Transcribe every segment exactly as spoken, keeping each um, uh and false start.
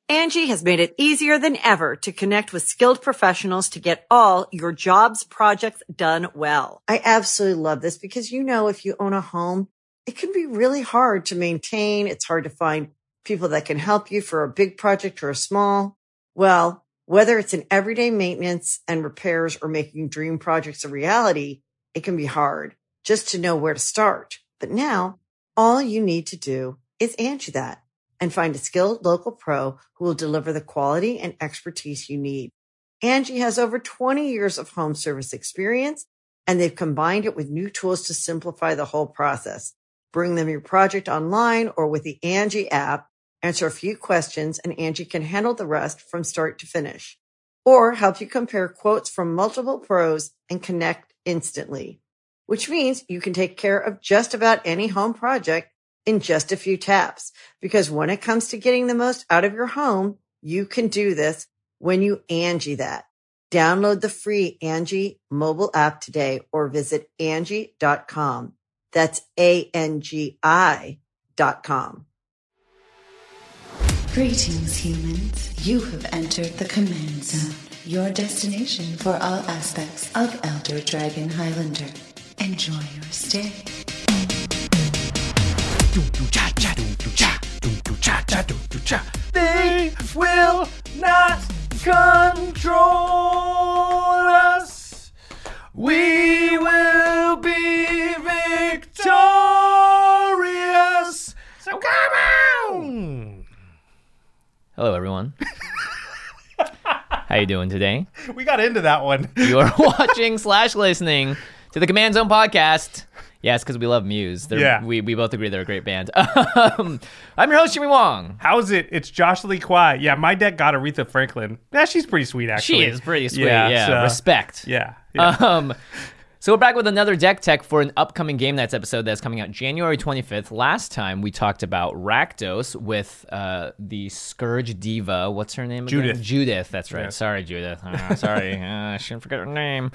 Angie has made it easier than ever to connect with skilled professionals to get all your jobs projects done well. I absolutely love this because, you know, if you own a home, it can be really hard to maintain. It's hard to find people that can help you for a big project or a small. Well, whether it's in everyday maintenance and repairs or making dream projects a reality, it can be hard just to know where to start. But now all you need to do is Angie that and find a skilled local pro who will deliver the quality and expertise you need. Angie has over twenty years of home service experience, and they've combined it with new tools to simplify the whole process. Bring them your project online or with the Angie app, answer a few questions, and Angie can handle the rest from start to finish. Or help you compare quotes from multiple pros and connect instantly, which means you can take care of just about any home project in just a few taps. Because when it comes to getting the most out of your home, you can do this when you Angie that. Download the free Angie mobile app today or visit Angie dot com. That's A N G I dot com. Greetings, humans. You have entered the Command Zone, your destination for all aspects of Elder Dragon Highlander. Enjoy your stay. They will not control us. We will be victorious. So come on. Hello, everyone. How you doing today? We got into that one. You are watching slash listening to the Command Zone podcast. Yes, because we love Muse. They're, yeah. We, we both agree they're a great band. Um, I'm your host, Jimmy Wong. How's it? It's Josh Lee Kwai. Yeah, my deck got Aretha Franklin. Yeah, she's pretty sweet, actually. She is pretty sweet, yeah. yeah. So, Respect. Yeah. yeah. Um, so we're back with another deck tech for an upcoming Game Nights episode that's coming out January twenty-fifth. Last time we talked about Rakdos with uh, the Scourge Diva. What's her name again? Judith. Judith, that's right. Yeah. Sorry, Judith. Uh, sorry. uh, I shouldn't forget her name.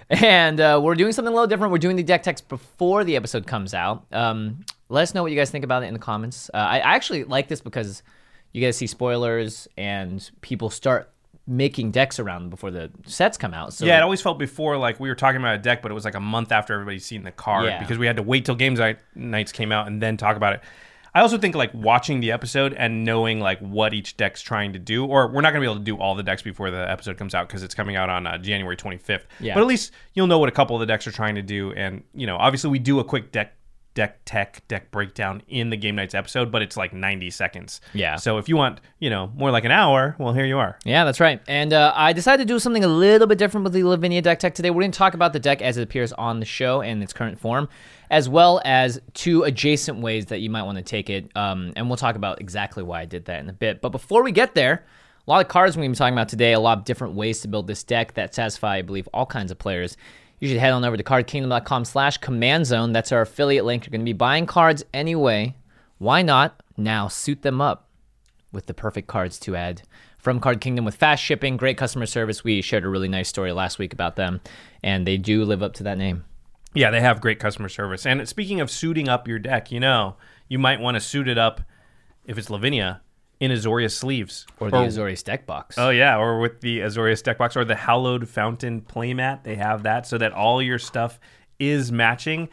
And uh, we're doing something a little different. We're doing the deck text before the episode comes out. Um, let us know what you guys think about it in the comments. Uh, I actually like this because you guys see spoilers and people start making decks around them before the sets come out. So yeah, it always felt before like we were talking about a deck, but it was like a month after everybody's seen the card Yeah. because we had to wait till Games Nights came out and then talk about it. I also think like watching the episode and knowing like what each deck's trying to do, or we're not going to be able to do all the decks before the episode comes out because it's coming out on uh, January twenty-fifth. Yeah. But at least you'll know what a couple of the decks are trying to do. And, you know, obviously we do a quick deck deck tech, deck breakdown in the Game Nights episode, but it's like ninety seconds. Yeah. So if you want, you know, more like an hour, well, here you are. Yeah, that's right. And uh, I decided to do something a little bit different with the Lavinia deck tech today. We're going to talk about the deck as it appears on the show and its current form, as well as two adjacent ways that you might want to take it. Um, and we'll talk about exactly why I did that in a bit. But before we get there, a lot of cards we're going to be talking about today, a lot of different ways to build this deck that satisfy, I believe, all kinds of players. You should head on over to cardkingdom.com slash command zone. That's our affiliate link. You're going to be buying cards anyway. Why not now suit them up with the perfect cards to add from Card Kingdom with fast shipping, great customer service. We shared a really nice story last week about them, and they do live up to that name. Yeah, they have great customer service. And speaking of suiting up your deck, you know, you might want to suit it up, if it's Lavinia, in Azorius sleeves. Or the or, Azorius deck box. Oh, yeah, or with the Azorius deck box, or the Hallowed Fountain playmat. They have that so that all your stuff is matching.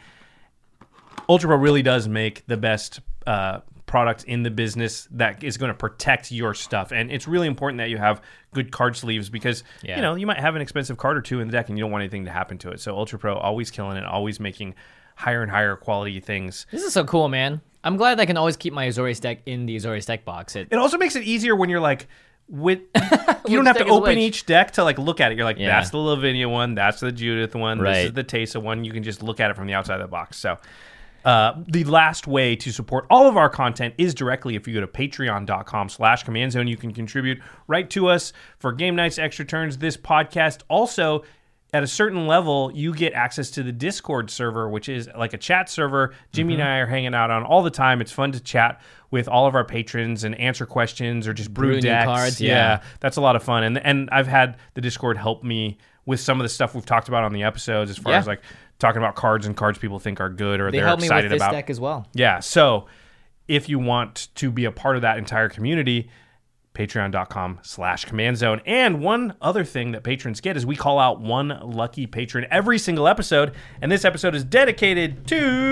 Ultra Pro really does make the best uh, product in the business that is going to protect your stuff. And it's really important that you have good card sleeves because, yeah. you know, you might have an expensive card or two in the deck and you don't want anything to happen to it. So Ultra Pro always killing it, always making higher and higher quality things. This is so cool, man. I'm glad I can always keep my Azorius deck in the Azorius deck box. It, it also makes it easier when you're like, with you don't have to open each deck to like look at it. You're like, yeah. that's the Lavinia one, that's the Judith one, right. this is the Teysa one. You can just look at it from the outside of the box. So uh, the last way to support all of our content is directly if you go to patreon.com slash command zone. You can contribute right to us for Game Nights, Extra Turns, this podcast. Also, at a certain level, you get access to the Discord server, which is like a chat server. Jimmy mm-hmm. and I are hanging out on all the time. It's fun to chat with all of our patrons and answer questions or just brew, brew decks. Cards, yeah. yeah, that's a lot of fun. And and I've had the Discord help me with some of the stuff we've talked about on the episodes, as far yeah. as like talking about cards and cards people think are good or they they're help excited me with this about. Deck as well. Yeah, so if you want to be a part of that entire community, patreon.com slash command zone. And one other thing that patrons get is we call out one lucky patron every single episode. And this episode is dedicated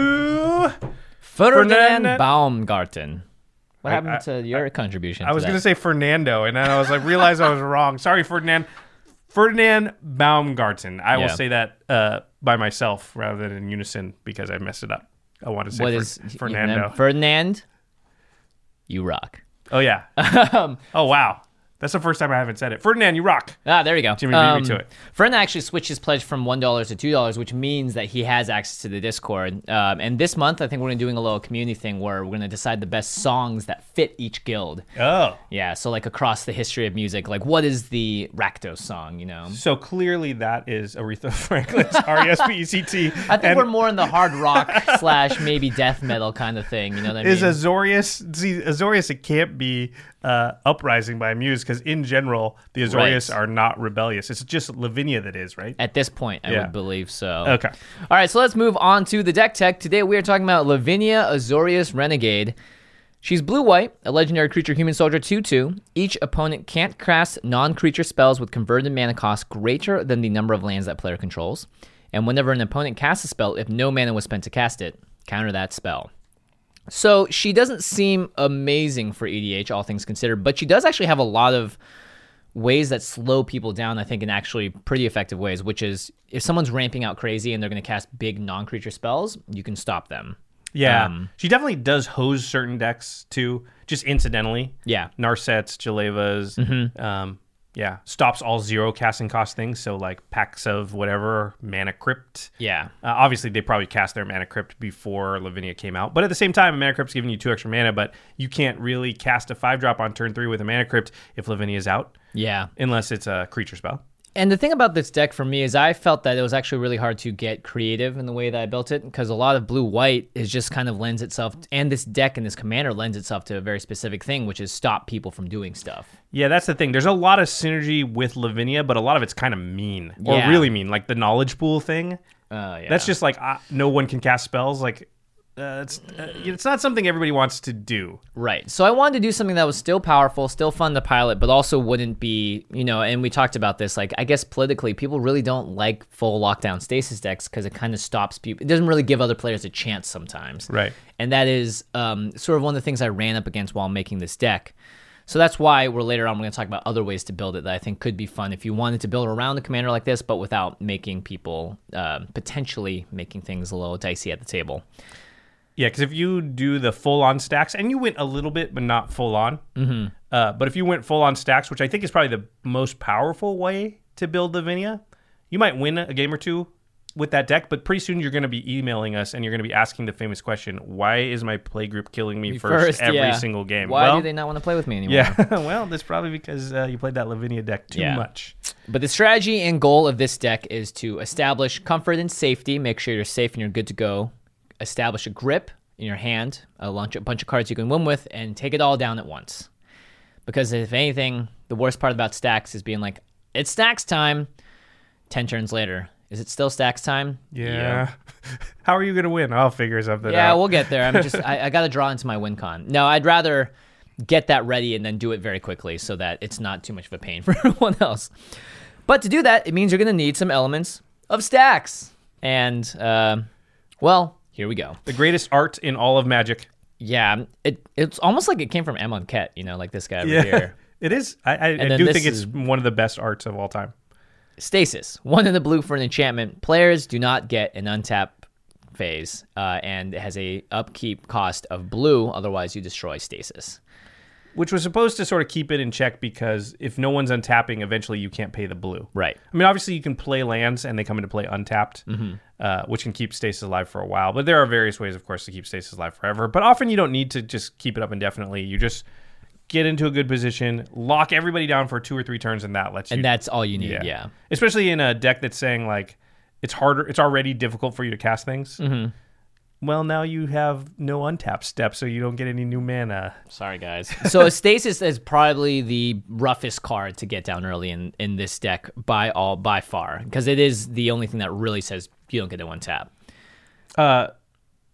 to Ferdinand Fernand- Baumgarten. What I- happened I- to your contribution? I to was that? going to say Fernando, and then I was like, realized I was wrong. Sorry, Ferdinand. Ferdinand Baumgarten. I Yeah. will say that uh, by myself rather than in unison because I messed it up. I want to say What Fer- is Fernando. Ferdinand? You rock. Oh, yeah. Oh, wow. That's the first time I haven't said it. Ferdinand, you rock. Ah, there you go. Jimmy beat me to it. Fern actually switched his pledge from one dollar to two dollars, which means that he has access to the Discord. Um, and this month, I think we're going to be doing a little community thing where we're going to decide the best songs that fit each guild. Oh. Yeah, so like across the history of music, like what is the Rakdos song, you know? So clearly that is Aretha Franklin's R E S P E C T. I think we're more in the hard rock slash maybe death metal kind of thing, you know what I Is mean? Azorius, see, Azorius, it can't be uh, Uprising by Muse because in general, the Azorius Right. are not rebellious. It's just Lavinia that is, right? At this point, I Yeah. would believe so. Okay. All right, so let's move on to the deck tech. Today we are talking about Lavinia Azorius Renegade. She's blue-white, a legendary creature human soldier two two. Each opponent can't cast non-creature spells with converted mana cost greater than the number of lands that player controls. And whenever an opponent casts a spell, if no mana was spent to cast it, counter that spell. So she doesn't seem amazing for E D H, all things considered, but she does actually have a lot of ways that slow people down, I think, in actually pretty effective ways, which is if someone's ramping out crazy and they're going to cast big non-creature spells, you can stop them. Yeah. Um, she definitely does hose certain decks too, just incidentally. Yeah. Narsets, Jalevas, um, yeah, stops all zero casting cost things. So like packs of whatever, Mana Crypt. Yeah. Uh, obviously, they probably cast their Mana Crypt before Lavinia came out. But at the same time, a Mana Crypt's giving you two extra mana, but you can't really cast a five drop on turn three with a Mana Crypt if Lavinia's out, Yeah. unless it's a creature spell. And the thing about this deck for me is I felt that it was actually really hard to get creative in the way that I built it because a lot of blue-white is just kind of lends itself, and this deck and this commander lends itself to a very specific thing, which is stop people from doing stuff. Yeah, that's the thing. There's a lot of synergy with Lavinia, but a lot of it's kind of mean or Yeah. really mean, like the knowledge pool thing. Uh, yeah. That's just like uh, no one can cast spells. Like uh, it's uh, it's not something everybody wants to do. Right. So I wanted to do something that was still powerful, still fun to pilot, but also wouldn't be, you know, and we talked about this, like, I guess politically, people really don't like full lockdown stasis decks because it kind of stops people. It doesn't really give other players a chance sometimes. Right. And that is um, sort of one of the things I ran up against while making this deck. So that's why we're later on, we're going to talk about other ways to build it that I think could be fun if you wanted to build around a commander like this, but without making people, uh, potentially making things a little dicey at the table. Yeah, because if you do the full on stacks, and you went a little bit, but not full on. Mm-hmm. Uh, but if you went full on stacks, which I think is probably the most powerful way to build Lavinia, you might win a game or two with that deck. But pretty soon you're going to be emailing us and you're going to be asking the famous question: why is my play group killing me first, First, every yeah. single game? Why well, do they not want to play with me anymore? Yeah, well, that's probably because uh, you played that Lavinia deck too Yeah. much. But the strategy and goal of this deck is to establish comfort and safety, make sure you're safe and you're good to go, establish a grip in your hand, a bunch, a bunch of cards you can win with, and take it all down at once. Because if anything, the worst part about stacks is being like, it's stacks time, ten turns later. Is it still stacks time? Yeah. How are you going to win? I'll figure something Yeah, out. we'll get there. I'm just, I, I got to draw into my win con. No, I'd rather get that ready and then do it very quickly so that it's not too much of a pain for everyone else. But to do that, it means you're going to need some elements of stacks. And, uh, well, here we go. The greatest art in all of Magic. Yeah, it it's almost like it came from Amon Ket, you know, like this guy over Yeah, here. it is. I, I, I then do this think it's is- one of the best arts of all time. Stasis, one in the blue for an enchantment. Players do not get an untap phase, uh, and it has a upkeep cost of blue. Otherwise, you destroy Stasis. Which was supposed to sort of keep it in check because if no one's untapping, eventually you can't pay the blue. Right. I mean, obviously you can play lands and they come into play untapped, Mm-hmm. uh, which can keep Stasis alive for a while. But there are various ways, of course, to keep Stasis alive forever. But often you don't need to just keep it up indefinitely. You just get into a good position, lock everybody down for two or three turns, and that lets you. And that's all you need. Yeah. Especially in a deck that's saying like it's harder, it's already difficult for you to cast things. Mm-hmm. Well, now you have no untap step, so you don't get any new mana. Sorry, guys. So Stasis is probably the roughest card to get down early in, in this deck by all by far, because it is the only thing that really says you don't get a one tap. Uh,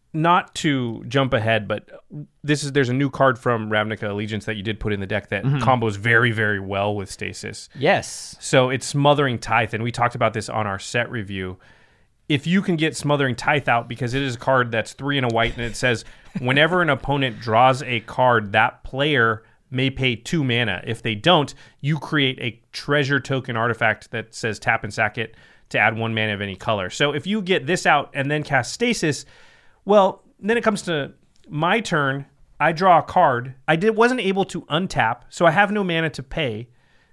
not to jump ahead, but this is there's a new card from Ravnica Allegiance that you did put in the deck that mm-hmm. combos very, very well with Stasis. Yes. So it's Smothering Tithe, and we talked about this on our set review. If you can get Smothering Tithe out, because it is a card that's three and a white, and it says whenever an opponent draws a card, that player may pay two mana. If they don't, you create a treasure token artifact that says tap and sack it to add one mana of any color. So if you get this out and then cast Stasis, well, then it comes to my turn. I draw a card. I did wasn't able to untap, so I have no mana to pay.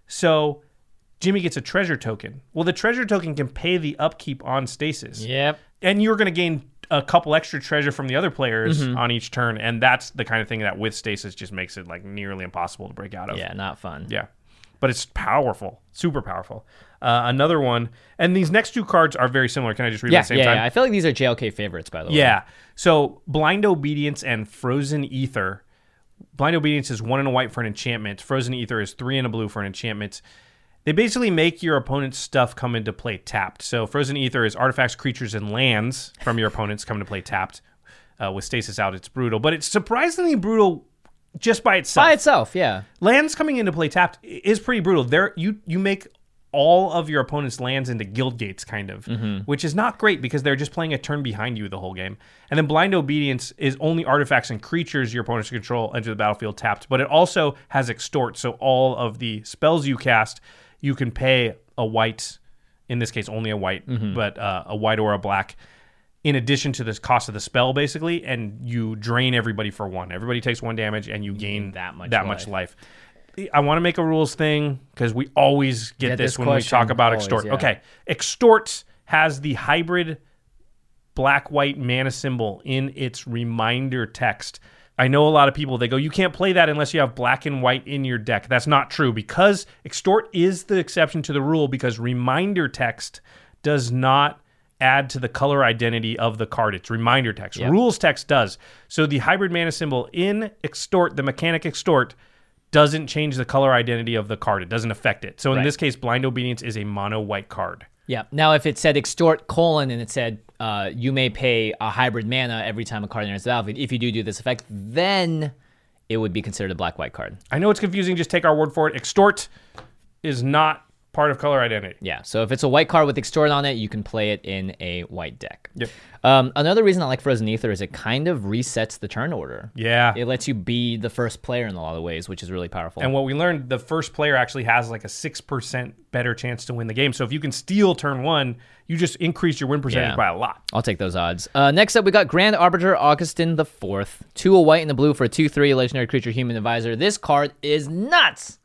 So Jimmy gets a treasure token. Well, the treasure token can pay the upkeep on Stasis. Yep. And you're going to gain a couple extra treasure from the other players mm-hmm. on each turn, and that's the kind of thing that with Stasis just makes it like nearly impossible to break out of. Yeah, not fun. Yeah. But it's powerful, super powerful. Uh, another one, and these next two cards are very similar. Can I just read yeah, them at the same yeah, time? Yeah, I feel like these are J L K favorites, by the way. Yeah. So Blind Obedience and Frozen Ether. Blind Obedience is one and a white for an enchantment. Frozen Ether is three and a blue for an enchantment. They basically make your opponent's stuff come into play tapped. So Frozen Ether is artifacts, creatures, and lands from your opponents come into play tapped. Uh, with Stasis out, it's brutal. But it's surprisingly brutal just by itself. By itself, yeah. Lands coming into play tapped is pretty brutal. There, you you make all of your opponent's lands into guild gates, kind of, mm-hmm. which is not great because they're just playing a turn behind you the whole game. And then Blind Obedience is only artifacts and creatures your opponents control enter the battlefield tapped, but it also has Extort. So all of the spells you cast, you can pay a white, in this case only a white, mm-hmm. but uh, a white or a black, in addition to the cost of the spell, basically, and you drain everybody for one. Everybody takes one damage, and you gain that much that life. much life. I want to make a rules thing, because we always get, Get this, this when question. we talk about Always, Extort. yeah. Okay, Extort has the hybrid black-white mana symbol in its reminder text. I know a lot of people, they go, you can't play that unless you have black and white in your deck. That's not true, because Extort is the exception to the rule, because reminder text does not add to the color identity of the card. It's reminder text. Yep. Rules text does. So the hybrid mana symbol in Extort, the mechanic Extort, doesn't change the color identity of the card. It doesn't affect it. So in right. this case, Blind Obedience is a mono white card. Yeah. Now, if it said Extort colon and it said uh, you may pay a hybrid mana every time a card enters the battlefield, if you do do this effect, then it would be considered a black-white card. I know it's confusing. Just take our word for it. Extort is not part of color identity. Yeah. So if it's a white card with Extort on it, you can play it in a white deck. Yep. Um, another reason I like Frozen Ether is it kind of resets the turn order. Yeah. It lets you be the first player in a lot of ways, which is really powerful. And what we learned, the first player actually has like a six percent better chance to win the game. So if you can steal turn one, you just increase your win percentage Yeah. by a lot. I'll take those odds. Uh, next up, we got Grand Arbiter Augustin the Fourth. Two a white and a blue for a two three legendary creature human advisor. This card is nuts.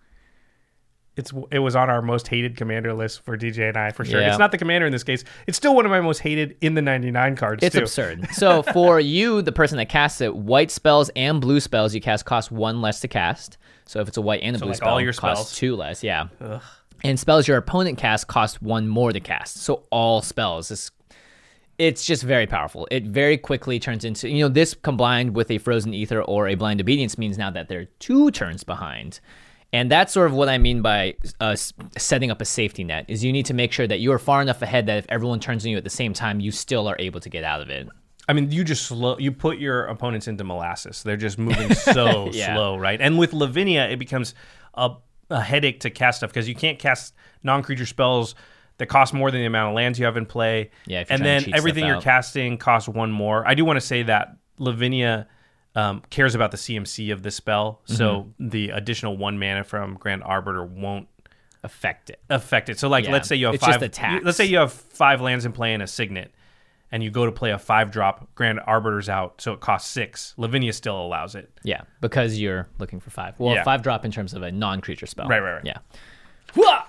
It's It was on our most hated commander list for D J and I, for sure. Yeah. It's not the commander in this case. It's still one of my most hated in the ninety-nine cards, It's too. absurd. So for you, the person that casts it, white spells and blue spells you cast cost one less to cast. So if it's a white and a So blue like spell, all your it costs spells. two less. Yeah. Ugh. And spells your opponent casts cost one more to cast. So all spells. This, it's just very powerful. It very quickly turns into, you know, this combined with a Frozen Ether or a Blind Obedience means now that they're two turns behind. And that's sort of what I mean by uh, setting up a safety net, is you need to make sure that you are far enough ahead that if everyone turns on you at the same time, you still are able to get out of it. I mean, you just slow, you put your opponents into molasses. They're just moving so Yeah. slow, right? And with Lavinia, it becomes a, a headache to cast stuff because you can't cast non-creature spells that cost more than the amount of lands you have in play. Yeah, if you're and trying to then cheat everything stuff you're out. casting costs one more. I do want to say that Lavinia um, cares about the C M C of the spell, so Mm-hmm. the additional one mana from Grand Arbiter won't Affect it. affect it. So, like, Yeah. let's say you have It's five. just a tax. Let's say you have five lands in play and a Signet, and you go to play a five drop. Grand Arbiter's out, so it costs six. Lavinia still allows it. Yeah, because you're looking for five. Well, Yeah. five drop in terms of a non-creature spell. Right, right, right. Yeah. Whoa!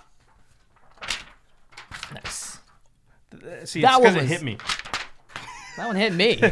Nice. See, That it's one because it was- hit me. That one hit me.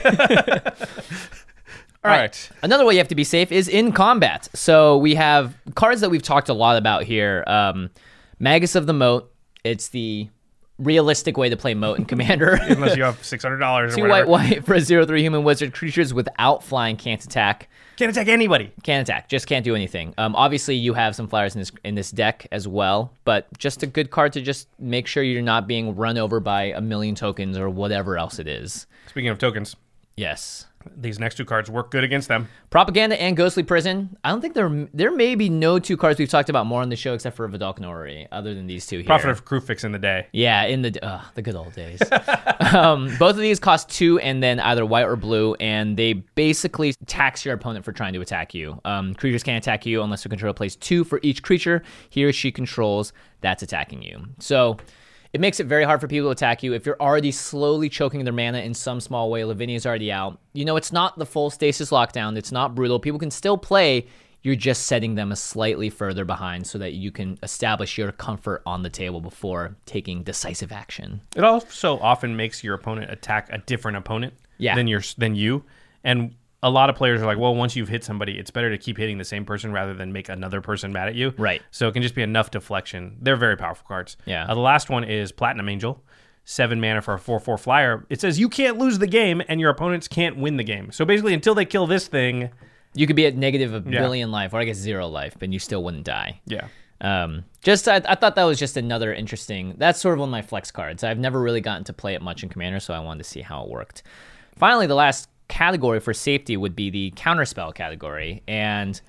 All right. Another way you have to be safe is in combat. So we have cards that we've talked a lot about here. Um, Magus of the Moat. It's the realistic way to play Moat in Commander. Unless you have six hundred dollars or Two whatever. white white for a zero three human wizard. Creatures without flying can't attack. Can't attack anybody. Can't attack. Just can't do anything. Um, obviously, you have some flyers in this in this deck as well, but just a good card to just make sure you're not being run over by a million tokens or whatever else it is. Speaking of tokens, Yes. These next two cards work good against them. Propaganda and Ghostly Prison. I don't think there there may be no two cards we've talked about more on the show except for Vedalken Orrery, other than these two here. Prophet of Kruphix in the day. Yeah, in the uh, the good old days. um, both of these cost two and then either white or blue, and they basically tax your opponent for trying to attack you. Um, creatures can't attack you unless their controller plays two for each creature he or she controls that's attacking you. So it makes it very hard for people to attack you. If you're already slowly choking their mana in some small way, Lavinia's already out. You know, it's not the full stasis lockdown. It's not brutal. People can still play. You're just setting them a slightly further behind so that you can establish your comfort on the table before taking decisive action. It also often makes your opponent attack a different opponent yeah. than your than you. And a lot of players are like, well, once you've hit somebody, it's better to keep hitting the same person rather than make another person mad at you. Right. So it can just be enough deflection. They're very powerful cards. Yeah. Uh, the last one is Platinum Angel. Seven mana for a four four flyer. It says you can't lose the game and your opponents can't win the game. So basically, until they kill this thing, you could be at negative a yeah. billion life, or I guess zero life, but you still wouldn't die. Yeah. Um, just I, I thought that was just another interesting. That's sort of one of my flex cards. I've never really gotten to play it much in Commander, so I wanted to see how it worked. Finally, the last category for safety would be the counterspell category, and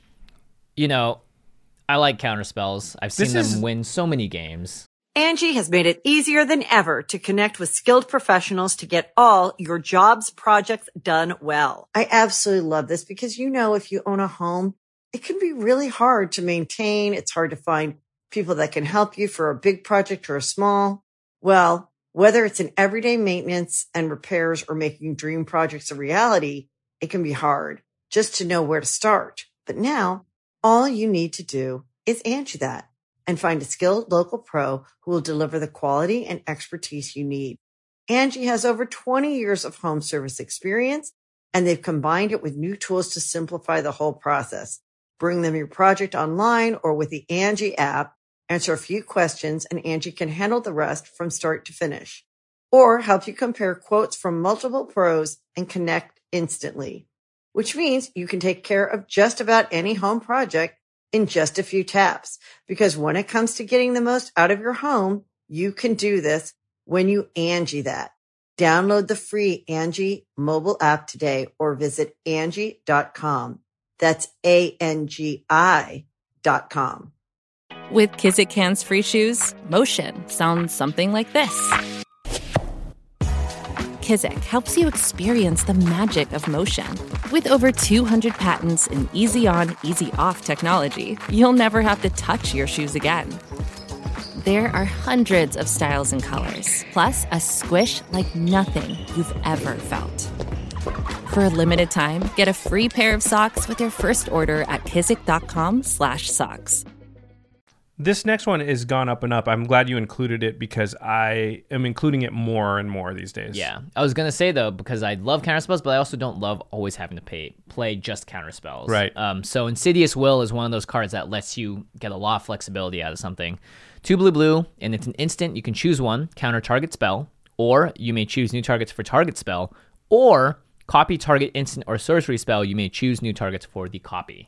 you know, I like counterspells. I've seen This them is- win so many games. Angie has made it easier than ever to connect with skilled professionals to get all your jobs projects done well. I absolutely love this because, you know, if you own a home, it can be really hard to maintain. It's hard to find people that can help you for a big project or a small. Well, whether it's in everyday maintenance and repairs or making dream projects a reality, it can be hard just to know where to start. But now all you need to do is Angie that and find a skilled local pro who will deliver the quality and expertise you need. Angie has over twenty years of home service experience, and they've combined it with new tools to simplify the whole process. Bring them your project online or with the Angie app, answer a few questions, and Angie can handle the rest from start to finish. Or help you compare quotes from multiple pros and connect instantly, which means you can take care of just about any home project in just a few taps. Because when it comes to getting the most out of your home, you can do this when you Angie that. Download the free Angie mobile app today or visit Angie dot com. That's A N G I dot com. With Kizik Hands Free Shoes, motion sounds something like this. Kizik helps you experience the magic of motion. With over two hundred patents and easy-on, easy-off technology, you'll never have to touch your shoes again. There are hundreds of styles and colors, plus a squish like nothing you've ever felt. For a limited time, get a free pair of socks with your first order at kizik.com slash socks. This next one is gone up and up. I'm glad you included it because I am including it more and more these days. Yeah. I was going to say, though, because I love counterspells, but I also don't love always having to pay, play just counterspells. Right. Um, so Insidious Will is one of those cards that lets you get a lot of flexibility out of something. Two blue blue, and it's an instant. You can choose one, counter target spell, or you may choose new targets for target spell, or copy target instant or sorcery spell. You may choose new targets for the copy.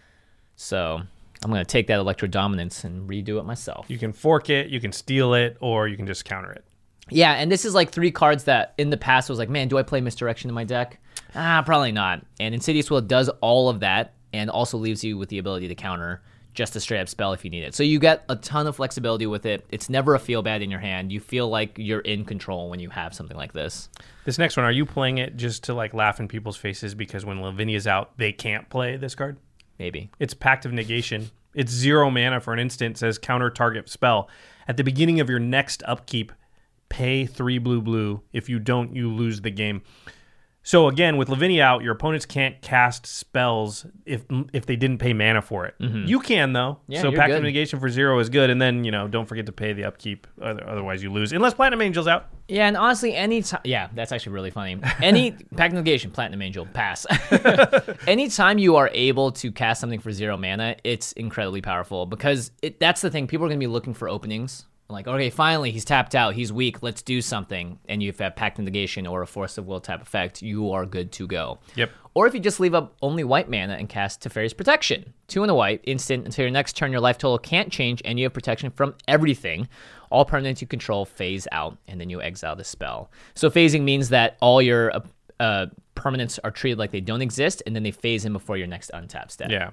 So I'm going to take that Electro Dominance and redo it myself. You can fork it, you can steal it, or you can just counter it. Yeah, and this is like three cards that in the past was like, man, do I play Misdirection in my deck? Ah, probably not. And Insidious Will does all of that and also leaves you with the ability to counter just a straight up spell if you need it. So you get a ton of flexibility with it. It's never a feel bad in your hand. You feel like you're in control when you have something like this. This next one, are you playing it just to like laugh in people's faces because when Lavinia's out, they can't play this card? Maybe. It's Pact of Negation. It's zero mana for an instant. It says counter target spell. At the beginning of your next upkeep, pay three blue blue. If you don't, you lose the game. So again, with Lavinia out, your opponents can't cast spells if if they didn't pay mana for it. Mm-hmm. You can, though. Yeah, so you're Pact good. of Negation for zero is good. And then, you know, don't forget to pay the upkeep. Otherwise, you lose. Unless Platinum Angel's out. Yeah, and honestly, any time... Yeah, that's actually really funny. Any... Pact of Negation, Platinum Angel, pass. Anytime you are able to cast something for zero mana, it's incredibly powerful because it, that's the thing. People are going to be looking for openings. Like, okay, finally, he's tapped out. He's weak. Let's do something. And you've had Pact of Negation or a Force of Will type effect. You are good to go. Yep. Or if you just leave up only white mana and cast Teferi's Protection. Two in a white, instant, until your next turn, your life total can't change, and you have protection from everything. All permanents you control phase out, and then you exile the spell. So phasing means that all your uh, uh, permanents are treated like they don't exist, and then they phase in before your next untap step. Yeah.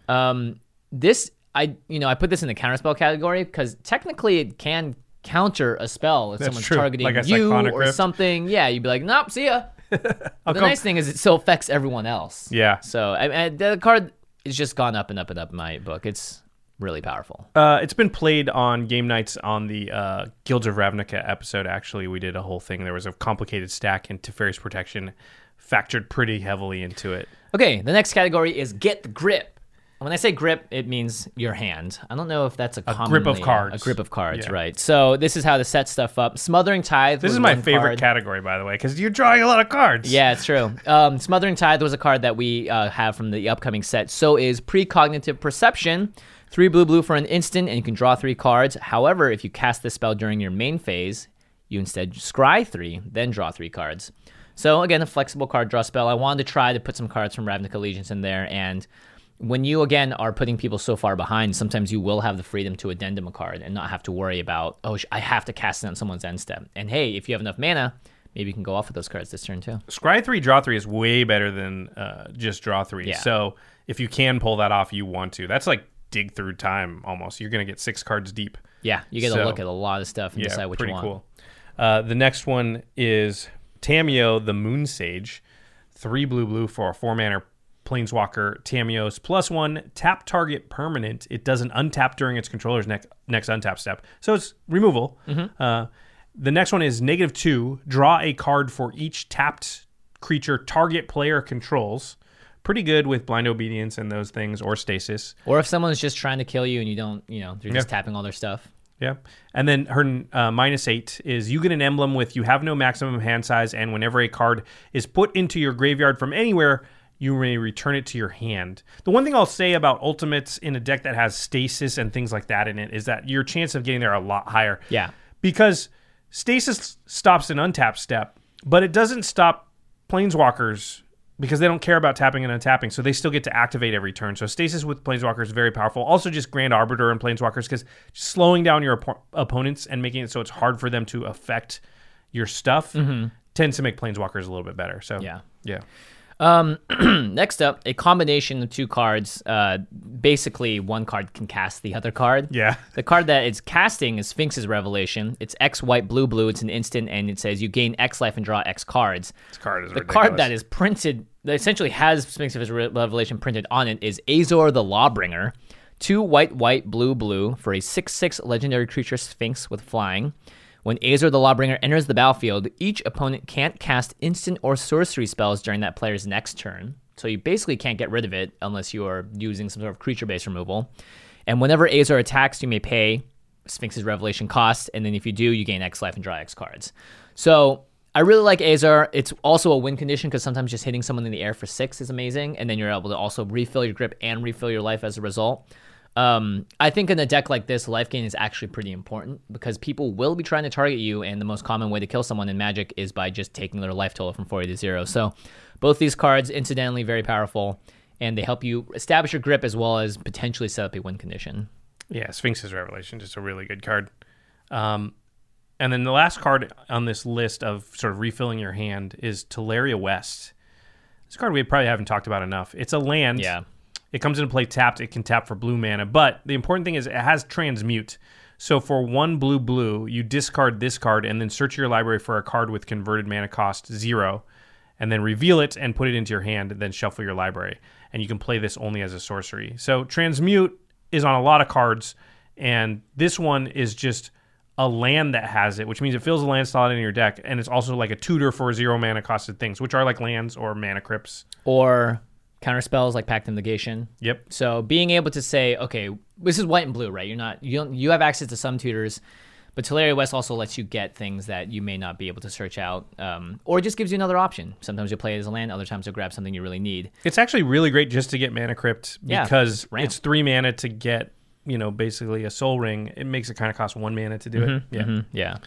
Um, this I you know I put this in the counterspell category because technically it can counter a spell if That's someone's true. targeting Like a you Cyclonic or Rift. something. Yeah, you'd be like, nope, see ya. the come- nice thing is it still affects everyone else. Yeah. So I, I, the card has just gone up and up and up in my book. It's really powerful. Uh, it's been played on game nights on the uh, Guilds of Ravnica episode. Actually, we did a whole thing. There was a complicated stack, and Teferi's Protection factored pretty heavily into it. Okay, the next category is get the grip. When I say grip, it means your hand. I don't know if that's a, grip of commonly- cards. A grip of cards, Yeah. right. So this is how to set stuff up. Smothering Tithe This was is my one favorite card. category, by the way, because you're drawing a lot of cards. Yeah, it's true. Um, Smothering Tithe was a card that we uh, have from the upcoming set. So is Precognitive Perception. Three blue blue for an instant, and you can draw three cards. However, if you cast this spell during your main phase, you instead scry three, then draw three cards. So again, a flexible card draw spell. I wanted to try to put some cards from Ravnica Allegiance in there, and when you, again, are putting people so far behind, sometimes you will have the freedom to addendum a card and not have to worry about, oh, sh- I have to cast it on someone's end step. And hey, if you have enough mana, maybe you can go off with those cards this turn too. Scry three, draw three is way better than uh, just draw three. Yeah. So if you can pull that off, you want to. That's like dig through time almost. You're going to get six cards deep. Yeah, you get So- to look at a lot of stuff and Yeah, decide what pretty you want. cool. Uh, the next one is Tamio, the Moon Sage. Three blue blue for a four mana Planeswalker. Tamios plus one, tap target permanent. It doesn't untap during its controller's next next untap step. So it's removal. Mm-hmm. Uh, the next one is negative two, draw a card for each tapped creature target player controls. Pretty good with blind obedience and those things, or stasis. Or if someone's just trying to kill you and you don't, you know, they're just Yeah. tapping all their stuff. Yeah. And then her uh, minus eight is you get an emblem with you have no maximum hand size, and whenever a card is put into your graveyard from anywhere, you may return it to your hand. The one thing I'll say about ultimates in a deck that has stasis and things like that in it is that your chance of getting there are a lot higher. Yeah. Because stasis stops an untap step, but it doesn't stop planeswalkers because they don't care about tapping and untapping, so they still get to activate every turn. So stasis with planeswalkers is very powerful. Also just Grand Arbiter and planeswalkers, because slowing down your op- opponents and making it so it's hard for them to affect your stuff tends to make planeswalkers a little bit better. So Yeah. yeah. Um, next up, a combination of two cards. Uh, basically, one card can cast the other card. Yeah. The card that it's casting is Sphinx's Revelation. It's X white blue blue. It's an instant, and it says you gain X life and draw X cards. This card is The ridiculous. card that is printed, that essentially has Sphinx's Re- Revelation printed on it, is Azor the Lawbringer. Two white white blue blue for a six six legendary creature Sphinx with flying. When Azor the Lawbringer enters the battlefield, each opponent can't cast instant or sorcery spells during that player's next turn. So you basically can't get rid of it unless you are using some sort of creature-based removal. And whenever Azor attacks, you may pay Sphinx's Revelation cost, and then if you do, you gain X life and draw X cards. So I really like Azor. It's also a win condition because sometimes just hitting someone in the air for six is amazing, and then you're able to also refill your grip and refill your life as a result. Um, I think in a deck like this, life gain is actually pretty important because people will be trying to target you, and the most common way to kill someone in Magic is by just taking their life total from forty to zero. So both these cards, incidentally, very powerful, and they help you establish your grip as well as potentially set up a win condition. Yeah, Sphinx's Revelation, just a really good card. Um, and then the last card on this list of sort of refilling your hand is Teleria West. This card we probably haven't talked about enough. It's a land. Yeah. It comes into play tapped. It can tap for blue mana. But the important thing is it has transmute. So for one blue blue, you discard this card and then search your library for a card with converted mana cost zero, and then reveal it and put it into your hand, and then shuffle your library. And you can play this only as a sorcery. So transmute is on a lot of cards, and this one is just a land that has it, which means it fills a land slot in your deck, and it's also like a tutor for zero mana costed things, which are like lands or mana crypts. Or counter spells like Pact of Negation. Yep. So being able to say, okay, this is white and blue, right? You're not you don't you have access to some tutors, but Teleria West also lets you get things that you may not be able to search out, um, or it just gives you another option. Sometimes you'll play it as a land, other times you'll grab something you really need. It's actually really great just to get Mana Crypt Yeah, because it's ramp. it's three mana to get, you know, basically a Soul Ring. It makes it kind of cost one mana to do it. Yeah. Mhm, yeah.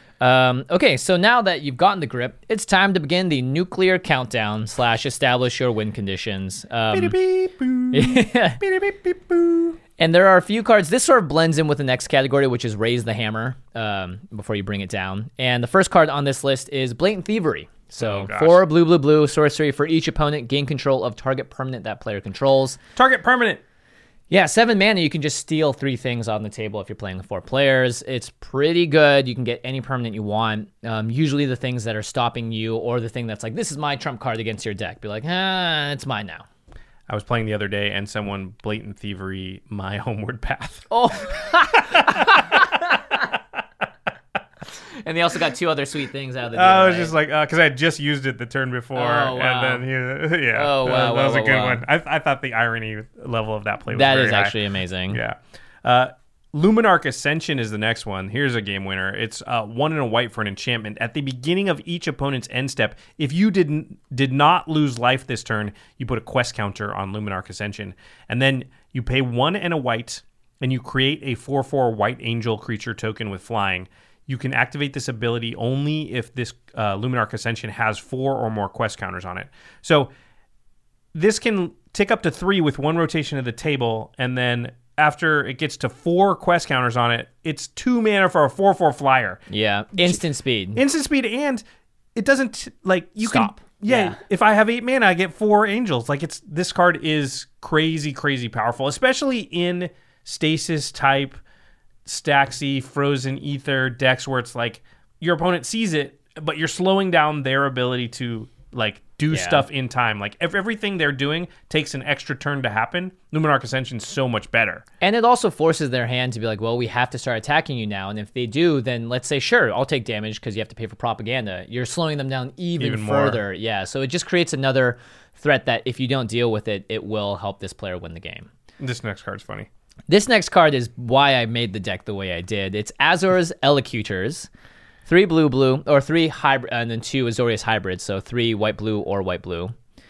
Um, okay, so now that you've gotten the grip, it's time to begin the nuclear countdown slash establish your win conditions. Um, yeah. And there are a few cards. This sort of blends in with the next category, which is Raise the Hammer, um, before you bring it down. And the first card on this list is Blatant Thievery. So Oh, gosh. four blue, blue, blue, sorcery for each opponent. Gain control of target permanent that player controls. Target permanent. Yeah, seven mana, you can just steal three things on the table if you're playing with four players. It's pretty good. You can get any permanent you want. Um, usually the things that are stopping you or the thing that's like, this is my trump card against your deck. Be like, ah, it's mine now. I was playing the other day and someone blatant thievery my Homeward Path. Oh. And they also got two other sweet things out of the deal, I was right? just like, because I had just used it the turn before, Oh, wow. and then he, yeah, Oh, wow, that, wow, was a wow, good wow. one. I, I thought the irony level of that play was That very is high. actually amazing. Yeah. Uh, Luminarch Ascension is the next one. Here's a game winner. It's uh, one and a white for an enchantment. At the beginning of each opponent's end step, if you didn't did not lose life this turn, you put a quest counter on Luminarch Ascension, and then you pay one and a white, and you create a four four white angel creature token with flying. You can activate this ability only if this uh, Luminarch Ascension has four or more quest counters on it. So this can tick up to three with one rotation of the table, and then after it gets to four quest counters on it, it's two mana for a four four flyer. Yeah, instant speed. Instant speed, and it doesn't, like, you Stop. can... Yeah, Yeah. if I have eight mana, I get four angels. Like, it's this card is crazy, crazy powerful, especially in stasis type, Staxy, Frozen Ether decks where it's like your opponent sees it, but you're slowing down their ability to like do Yeah. stuff in time. Like if everything they're doing takes an extra turn to happen, Luminarch Ascension's so much better. And it also forces their hand to be like, well, we have to start attacking you now. And if they do, then let's say, sure, I'll take damage because you have to pay for propaganda. You're slowing them down even, Even more. further. Yeah, so it just creates another threat that if you don't deal with it, it will help this player win the game. This next card's funny. This next card is why I made the deck the way I did. It's Azor's Elocutors. Three blue, blue, or three hybrid, and then two Azorius hybrids, so three white, blue, or white, blue.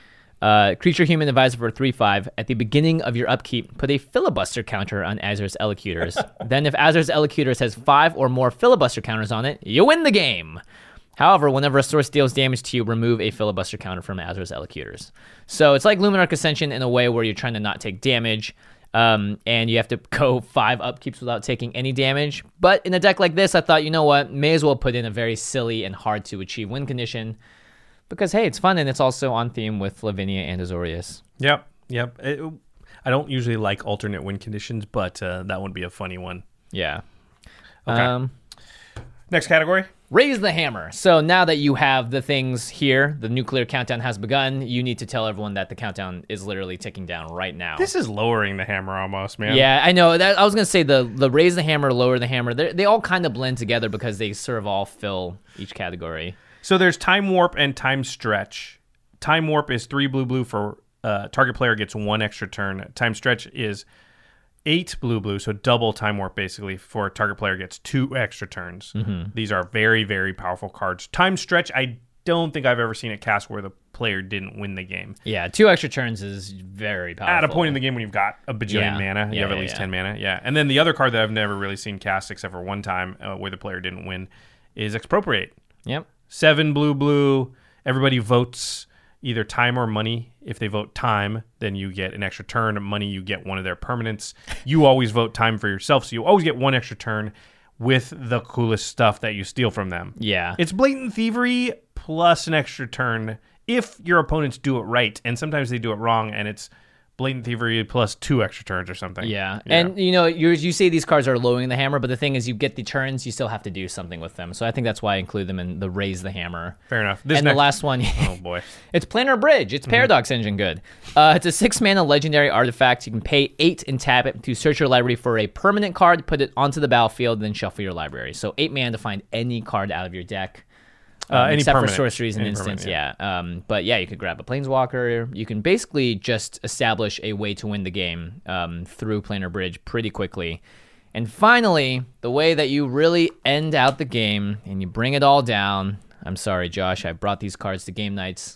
Uh, creature human advisor for three five. At the beginning of your upkeep, put a filibuster counter on Azor's Elocutors. Then if Azor's Elocutors has five or more filibuster counters on it, you win the game. However, whenever a source deals damage to you, remove a filibuster counter from Azor's Elocutors. So it's like Luminarch Ascension in a way where you're trying to not take damage, um, and you have to go five upkeeps without taking any damage. But in a deck like this, I thought, you know what, may as well put in a very silly and hard to achieve win condition, because hey, it's fun and it's also on theme with Lavinia and Azorius. Yep, yep. It, I don't usually like alternate win conditions, but uh, that would be a funny one. Yeah. Okay. Um, Next category. Raise the hammer. So now that you have the things here, the nuclear countdown has begun, you need to tell everyone that the countdown is literally ticking down right now. This is lowering the hammer almost, man. Yeah, I know. That, I was going to say the, the raise the hammer, lower the hammer, they all kind of blend together because they sort of all fill each category. So there's Time Warp and Time Stretch. Time Warp is three blue blue for uh, target player gets one extra turn. Time Stretch is eight blue blue, so double Time Warp basically for target player gets two extra turns. Mm-hmm. These are very, very powerful cards. Time Stretch, I don't think I've ever seen it cast where the player didn't win the game. Yeah, two extra turns is very powerful. At a point in the game when you've got a bajillion Yeah. mana, you Yeah, have at yeah, least yeah. ten mana. Yeah, and then the other card that I've never really seen cast except for one time uh, where the player didn't win is Expropriate. Yep. Seven blue blue. Everybody votes either time or money. If they vote time, then you get an extra turn. Money, you get one of their permanents. You always vote time for yourself, so you always get one extra turn with the coolest stuff that you steal from them. Yeah. It's blatant thievery plus an extra turn if your opponents do it right, and sometimes they do it wrong, and it's blatant thievery plus two extra turns or something. Yeah, and you know, you you say these cards are lowering the hammer, but the thing is, you get the turns, you still have to do something with them. So I think that's why I include them in the raise the hammer. Fair enough. This and next- the last one, Oh boy. it's Planar Bridge. It's Paradox Engine good. Uh, it's a six mana legendary artifact. You can pay eight and tap it to search your library for a permanent card, put it onto the battlefield, then shuffle your library. So eight mana to find any card out of your deck. Uh, Um, any except permanent. for sorceries and Any instants, permanent, yeah. Um, but yeah, you could grab a planeswalker. You can basically just establish a way to win the game um, through Planar Bridge pretty quickly. And finally, the way that you really end out the game and you bring it all down. I'm sorry, Josh, I brought these cards to game nights.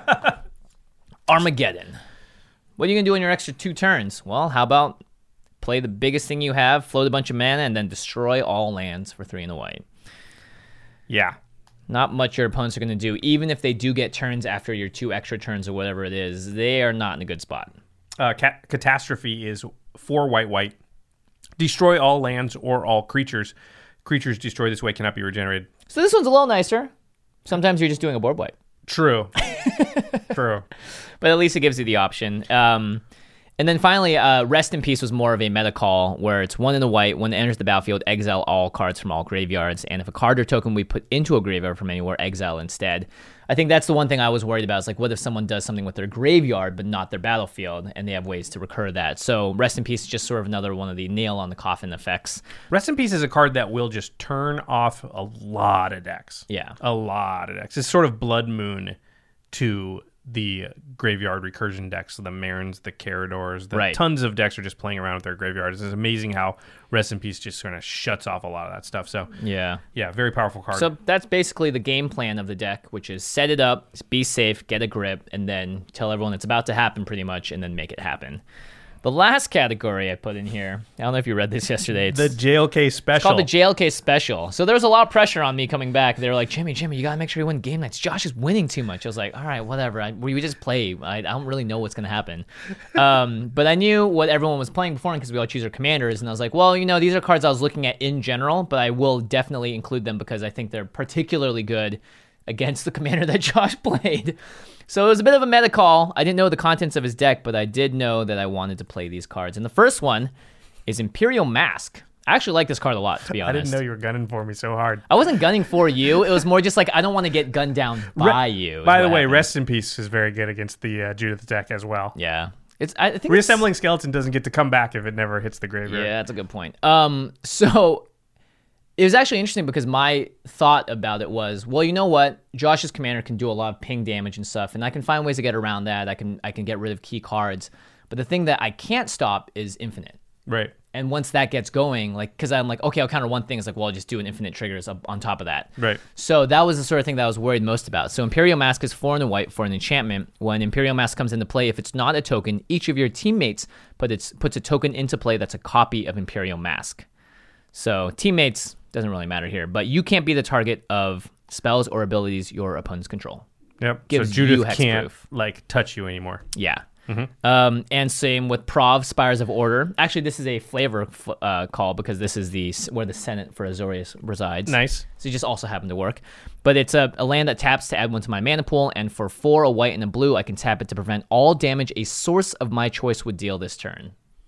Armageddon. What are you gonna do in your extra two turns? Well, how about play the biggest thing you have, float a bunch of mana, and then destroy all lands for three and a white. Yeah. Not much your opponents are going to do. Even if they do get turns after your two extra turns or whatever it is, they are not in a good spot. Uh, ca- Catastrophe is four white white. Destroy all lands or all creatures. Creatures destroyed this way cannot be regenerated. So this one's a little nicer. Sometimes you're just doing a board wipe. True. True. But at least it gives you the option. Um, and then finally, uh, Rest in Peace was more of a meta call where it's one in a white. When it enters the battlefield, exile all cards from all graveyards. And if a card or token we put into a graveyard from anywhere, exile instead. I think that's the one thing I was worried about. Is like, what if someone does something with their graveyard but not their battlefield, and they have ways to recur that? So Rest in Peace is just sort of another one of the nail on the coffin effects. Rest in Peace is a card that will just turn off a lot of decks. Yeah. A lot of decks. It's sort of Blood Moon to the graveyard recursion decks, the Marins, the Caradors, the Right. tons of decks are just playing around with their graveyards. It's amazing how Rest in Peace just kind of shuts off a lot of that stuff. So Yeah. yeah, very powerful card. So that's basically the game plan of the deck, which is set it up, be safe, get a grip, and then tell everyone it's about to happen pretty much, and then make it happen. The last category I put in here, I don't know if you read this yesterday. It's, the J L K special. it's called the J L K special. So there was a lot of pressure on me coming back. They were like, Jimmy, Jimmy, you got to make sure you win game nights. Josh is winning too much. I was like, all right, whatever. I, we just play. I, I don't really know what's going to happen. Um, but I knew what everyone was playing beforehand because we all choose our commanders. And I was like, well, you know, these are cards I was looking at in general, but I will definitely include them because I think they're particularly good against the commander that Josh played. So it was a bit of a meta call. I didn't know the contents of his deck, but I did know that I wanted to play these cards. And the first one is Imperial Mask. I actually like this card a lot, to be I honest. didn't know you were gunning for me so hard. I wasn't gunning for you. It was more just like, I don't want to get gunned down by Re- you. is By the what way, happened. Rest in Peace is very good against the uh, Judith deck as well. Yeah. It's, I think it's- Reassembling Skeleton doesn't get to come back if it never hits the graveyard. Yeah, that's a good point. Um, so it was actually interesting because my thought about it was, well, you know what? Josh's commander can do a lot of ping damage and stuff, and I can find ways to get around that. I can I can get rid of key cards. But the thing that I can't stop is infinite. Right. And once that gets going, like, because I'm like, okay, I'll counter one thing. It's like, well, I'll just do an infinite triggers up on top of that. Right. So that was the sort of thing that I was worried most about. So Imperial Mask is four and a white for an enchantment. When Imperial Mask comes into play, if it's not a token, each of your teammates put its, puts a token into play that's a copy of Imperial Mask. So teammates doesn't really matter here, but you can't be the target of spells or abilities your opponents control. Yep. Gives so Judith you hexproof. can't like touch you anymore. Yeah. Um, and same with Prov, Spires of Order. Actually, this is a flavor f- uh, call because this is the where the Senate for Azorius resides. Nice. So it just also happened to work. But it's a, a land that taps to add one to my mana pool, and for four, a white and a blue, I can tap it to prevent all damage a source of my choice would deal this turn.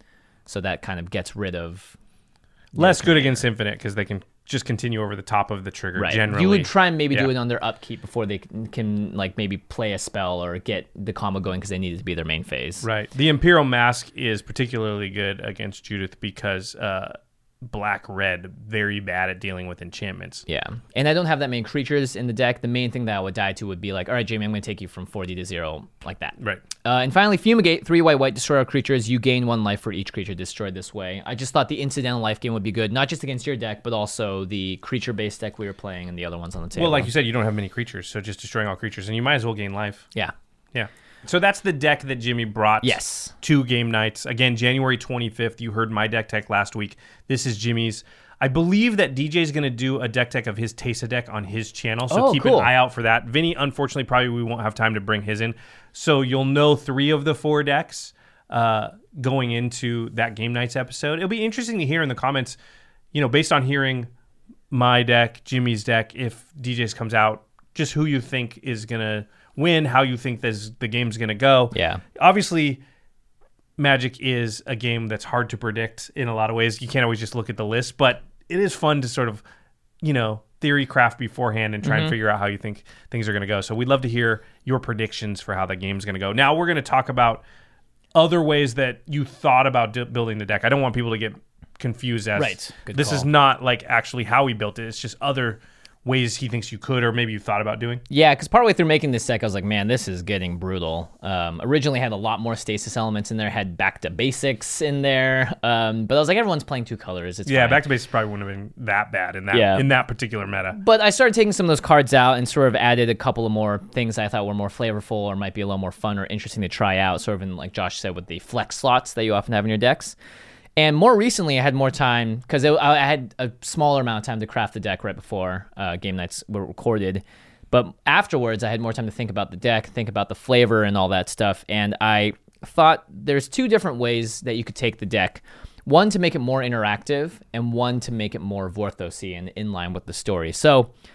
So that kind of gets rid of... Less good against Infinite because they can just continue over the top of the trigger Right. generally. You would try and maybe do Yeah. it on their upkeep before they can, can like maybe play a spell or get the combo going because they need it to be their main phase. Right. The Imperial Mask is particularly good against Judith because uh, black-red, very bad at dealing with enchantments. Yeah. And I don't have that many creatures in the deck. The main thing that I would die to would be like, all right, Jamie, I'm going to take you from forty to zero, like that. Right. Uh, and finally, Fumigate, three white, white, destroy all creatures. You gain one life for each creature destroyed this way. I just thought the incidental life gain would be good, not just against your deck, but also the creature-based deck we were playing and the other ones on the table. Well, like you said, you don't have many creatures, so just destroying all creatures, and you might as well gain life. Yeah. Yeah. So that's the deck that Jimmy brought Yes. to game nights. Again, January twenty-fifth. You heard my deck tech last week. This is Jimmy's. I believe that D J's going to do a deck tech of his Tesa deck on his channel, so Oh, keep cool. an eye out for that. Vinny, unfortunately, probably we won't have time to bring his in. So you'll know three of the four decks uh, going into that game nights episode. It'll be interesting to hear in the comments, you know, based on hearing my deck, Jimmy's deck, if D J's comes out, just who you think is going to win, how you think this, the game's going to go. Yeah. Obviously, Magic is a game that's hard to predict in a lot of ways. You can't always just look at the list, but it is fun to sort of, you know, theory craft beforehand and try Mm-hmm. and figure out how you think things are going to go. So we'd love to hear your predictions for how the game's going to go. Now we're going to talk about other ways that you thought about d- building the deck. I don't want people to get confused as Right. Good this call. is not like actually how he built it. It's just other ways he thinks you could or maybe you thought about doing. Yeah, because partway through making this deck, I was like, man, this is getting brutal. Um, originally had a lot more stasis elements in there, had back to basics in there. Um, but I was like, everyone's playing two colors. It's Yeah, fine. back to basics probably wouldn't have been that bad in that Yeah. in that particular meta. But I started taking some of those cards out and sort of added a couple of more things I thought were more flavorful or might be a little more fun or interesting to try out, sort of in, like Josh said, with the flex slots that you often have in your decks. And more recently, I had more time, because I had a smaller amount of time to craft the deck right before uh, game nights were recorded. But afterwards, I had more time to think about the deck, think about the flavor and all that stuff. And I thought there's two different ways that you could take the deck. One to make it more interactive, and one to make it more Vorthosy and in line with the story. So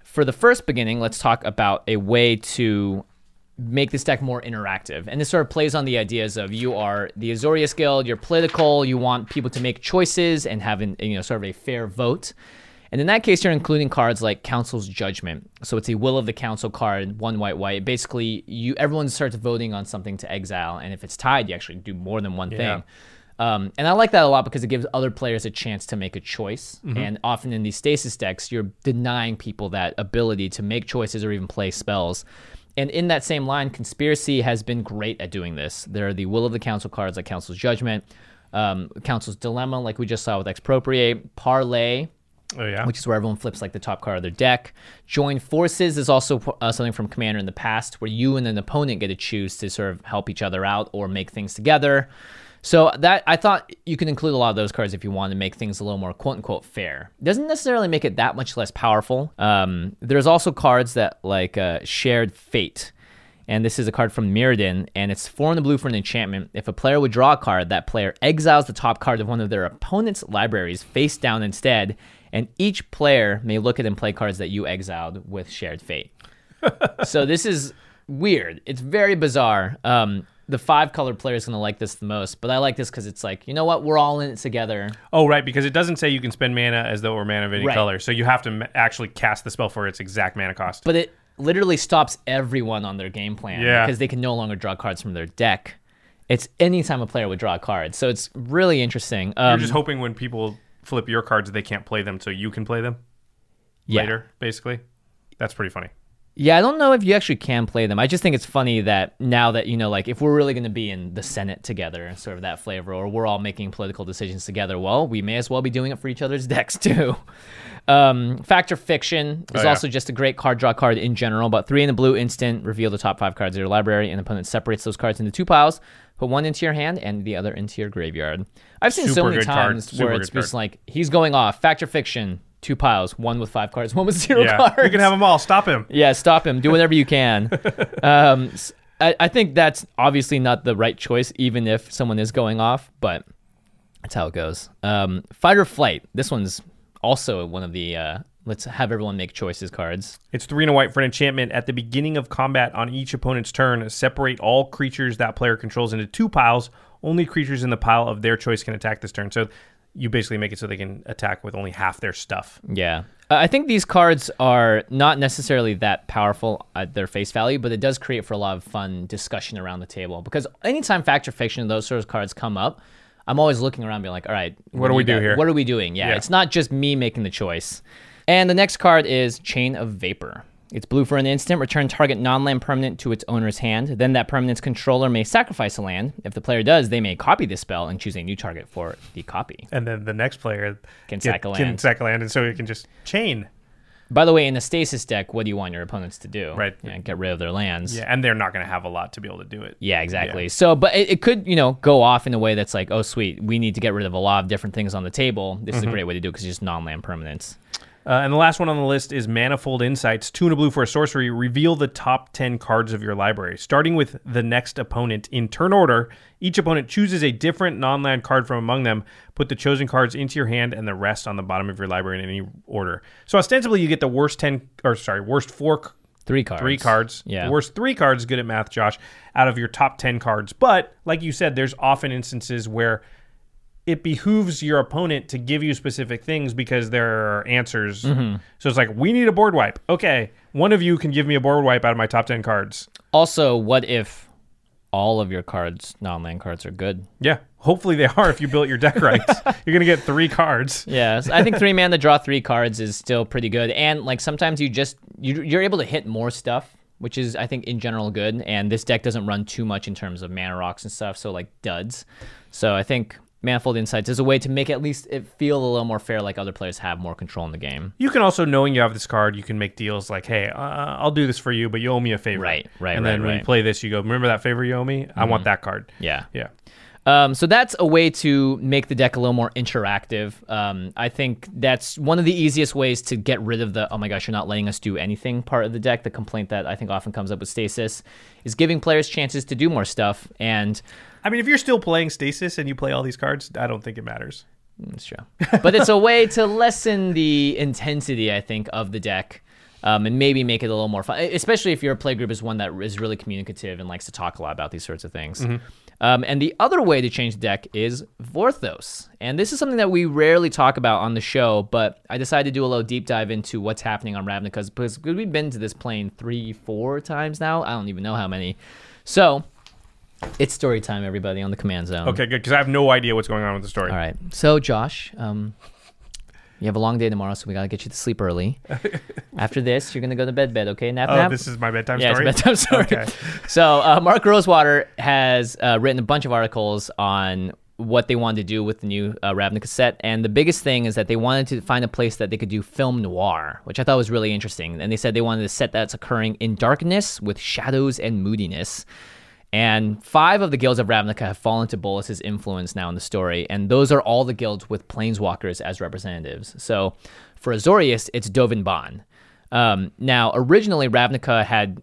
for the first beginning, let's talk about a way to make this deck more interactive. And this sort of plays on the ideas of you are the Azorius Guild, you're political, you want people to make choices and have an, you know, sort of a fair vote. And in that case, you're including cards like Council's Judgment. So it's a Will of the Council card, one white, white. Basically, you everyone starts voting on something to exile, and if it's tied, you actually do more than one yeah. thing. Um, and I like that a lot because it gives other players a chance to make a choice. Mm-hmm. And often in these stasis decks, you're denying people that ability to make choices or even play spells. And in that same line, Conspiracy has been great at doing this. There are the Will of the Council cards like Council's Judgment, um, Council's Dilemma, like we just saw with Expropriate, Parlay, oh, yeah. which is where everyone flips like the top card of their deck. Join Forces is also uh, something from Commander in the past, where you and an opponent get to choose to sort of help each other out or make things together. So that I thought you could include a lot of those cards if you want to make things a little more quote-unquote fair. Doesn't necessarily make it that much less powerful. Um, there's also cards that like uh, Shared Fate. And this is a card from Mirrodin, and it's four in the blue for an enchantment. If a player would draw a card, that player exiles the top card of one of their opponent's libraries face down instead, and each player may look at and play cards that you exiled with Shared Fate. So this is weird. It's very bizarre. Um, the five-color player is going to like this the most, but I like this because it's like, you know what? We're all in it together. Oh, right, because it doesn't say you can spend mana as though it were mana of any right. color, so you have to ma- actually cast the spell for its exact mana cost. But it literally stops everyone on their game plan yeah. because they can no longer draw cards from their deck. It's anytime a player would draw a card, so it's really interesting. Um, You're just hoping when people flip your cards, they can't play them, so you can play them yeah. later, basically. That's pretty funny. Yeah, I don't know if you actually can play them. I just think it's funny that now that, you know, like if we're really going to be in the Senate together, sort of that flavor, or we're all making political decisions together, well, we may as well be doing it for each other's decks too. Um, Fact or Fiction is oh, yeah. also just a great card draw card in general, but three in the blue instant, reveal the top five cards of your library, and the opponent separates those cards into two piles, put one into your hand and the other into your graveyard. I've seen Super so many good times card. where Super it's good just card. like, he's going off, Fact or Fiction, two piles, one with five cards, one with zero yeah. cards. You can have them all. Stop him. Yeah, stop him. Do whatever you can. um, I, I think that's obviously not the right choice, even if someone is going off, but that's how it goes. Um, Fight or Flight. This one's also one of the uh, let's have everyone make choices cards. It's three and a white for an enchantment. At the beginning of combat on each opponent's turn, separate all creatures that player controls into two piles. Only creatures in the pile of their choice can attack this turn. So you basically make it so they can attack with only half their stuff. Yeah. Uh, I think these cards are not necessarily that powerful at their face value, but it does create for a lot of fun discussion around the table. Because anytime Fact or Fiction and those sort of cards come up, I'm always looking around being like, all right, what do we do got? here? What are we doing? Yeah, Yeah. It's not just me making the choice. And the next card is Chain of Vapor. It's blue for an instant. Return target non-land permanent to its owner's hand. Then that permanent's controller may sacrifice a land. If the player does, they may copy this spell and choose a new target for the copy. And then the next player Can get- sack a land. Can sack a land, and so you can just chain. By the way, in a stasis deck, what do you want your opponents to do? Right. Yeah, get rid of their lands. Yeah, and they're not going to have a lot to be able to do it. Yeah, exactly. Yeah. So, but it, it could, you know, go off in a way that's like, oh, sweet, we need to get rid of a lot of different things on the table. This Mm-hmm. is a great way to do it because it's just non-land permanents. Uh, and the last one on the list is Manifold Insights. Two and a blue for a sorcery. Reveal the top ten cards of your library. Starting with the next opponent in turn order, each opponent chooses a different non-land card from among them. Put the chosen cards into your hand and the rest on the bottom of your library in any order. So ostensibly, you get the worst ten, or sorry, worst four, Three cards. three cards. Yeah. The worst three cards. Good at math, Josh. Out of your top ten cards. But like you said, there's often instances where it behooves your opponent to give you specific things because there are answers. Mm-hmm. So it's like, we need a board wipe. Okay, one of you can give me a board wipe out of my top ten cards. Also, what if all of your cards, non-land cards, are good? Yeah, hopefully they are if you built your deck right. You're going to get three cards. Yeah, so I think three mana to draw three cards is still pretty good. And like sometimes you just, you, you're able to hit more stuff, which is, I think, in general good. And this deck doesn't run too much in terms of mana rocks and stuff, so like duds. So I think Manifold Insights is a way to make at least it feel a little more fair, like other players have more control in the game. You can also, knowing you have this card, you can make deals like, hey, uh, I'll do this for you, but you owe me a favor. Right, right, And right, then when right. you play this, you go, remember that favor you owe me? I want that card. Yeah. Yeah. Um, so that's a way to make the deck a little more interactive. Um, I think that's one of the easiest ways to get rid of the, oh my gosh, you're not letting us do anything part of the deck. The complaint that I think often comes up with Stasis is giving players chances to do more stuff. And I mean, if you're still playing Stasis and you play all these cards, I don't think it matters. it's true. But it's a way to lessen the intensity, I think, of the deck. Um, and maybe make it a little more fun, especially if your playgroup is one that is really communicative and likes to talk a lot about these sorts of things. Mm-hmm. Um, and the other way to change the deck is Vorthos. And this is something that we rarely talk about on the show, but I decided to do a little deep dive into what's happening on Ravnica because we've been to this plane three, four times now. I don't even know how many. So it's story time, everybody, on the Command Zone. Okay, good, because I have no idea what's going on with the story. All right. So, Josh, um, you have a long day tomorrow, so we got to get you to sleep early. After this, you're going to go to bed, bed, okay? Nap, oh, nap? this is my bedtime yeah, story? Yeah, it's a bedtime story. Okay. So, uh, Mark Rosewater has uh, written a bunch of articles on what they wanted to do with the new uh, Ravnica set, and the biggest thing is that they wanted to find a place that they could do film noir, which I thought was really interesting. And they said they wanted a set that's occurring in darkness with shadows and moodiness. And five of the guilds of Ravnica have fallen to Bolas's influence now in the story, and those are all the guilds with planeswalkers as representatives. So for Azorius, it's Dovin Baan. Um, now, originally, Ravnica had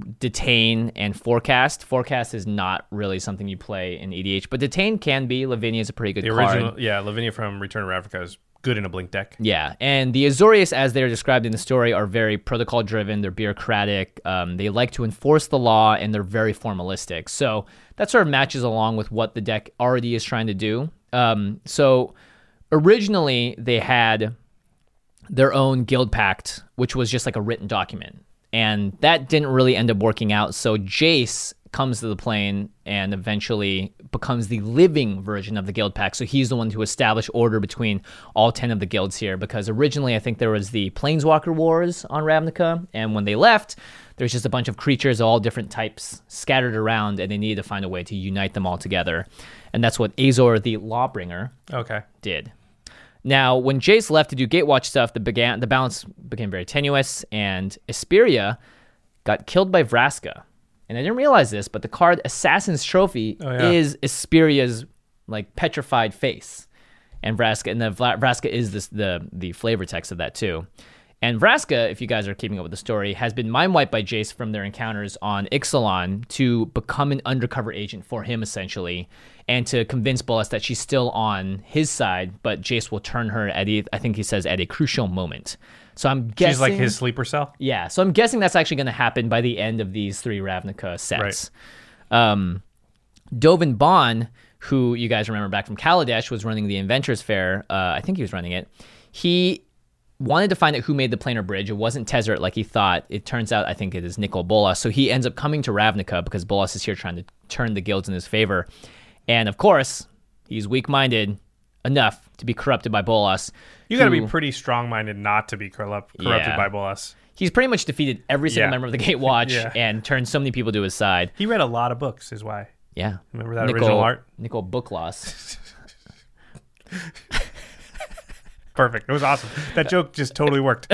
Detain and Forecast. Forecast is not really something you play in E D H, but Detain can be. Lavinia is a pretty good the card. Original, yeah, Lavinia from Return of Ravnica is good in a blink deck. Yeah, and the Azorius, as they're described in the story, are very protocol-driven. They're bureaucratic. Um, they like to enforce the law, and they're very formalistic. So that sort of matches along with what the deck already is trying to do. Um, so originally, they had their own guild pact, which was just like a written document. And that didn't really end up working out. So Jace comes to the plane and eventually becomes the living version of the guild pact. So he's the one to establish order between all ten of the guilds here, because originally I think there was the Planeswalker Wars on Ravnica, and when they left, there's just a bunch of creatures of all different types scattered around, and they needed to find a way to unite them all together. And that's what Azor the Lawbringer okay. did. Now, when Jace left to do Gatewatch stuff, the, began, the balance became very tenuous, and Esperia got killed by Vraska. And I didn't realize this, but the card Assassin's Trophy oh, yeah. is Esperia's like petrified face, and Vraska, and the Vraska is this, the the flavor text of that too. And Vraska, if you guys are keeping up with the story, has been mind wiped by Jace from their encounters on Ixalan to become an undercover agent for him, essentially, and to convince Bolas that she's still on his side, but Jace will turn her at, a, I think he says, at a crucial moment. So I'm guessing... She's like his sleeper cell? Yeah, so I'm guessing that's actually going to happen by the end of these three Ravnica sets. Right. Um, Dovin Baan, who you guys remember back from Kaladesh, was running the Inventors Fair. Uh, I think he was running it. He wanted to find out who made the planar bridge. It wasn't Tezzeret like he thought. It turns out I think it is Nicol Bolas. So he ends up coming to Ravnica because Bolas is here trying to turn the guilds in his favor. And of course, he's weak-minded enough to be corrupted by Bolas. You got to be pretty strong-minded not to be corrupt, corrupted Yeah. by Bolas. He's pretty much defeated every single Yeah. member of the Gatewatch Yeah. and turned so many people to his side. He read a lot of books, is why. Yeah. Remember that Nicol, original art? Nicol Book Loss. Perfect. It was awesome. That joke just totally worked.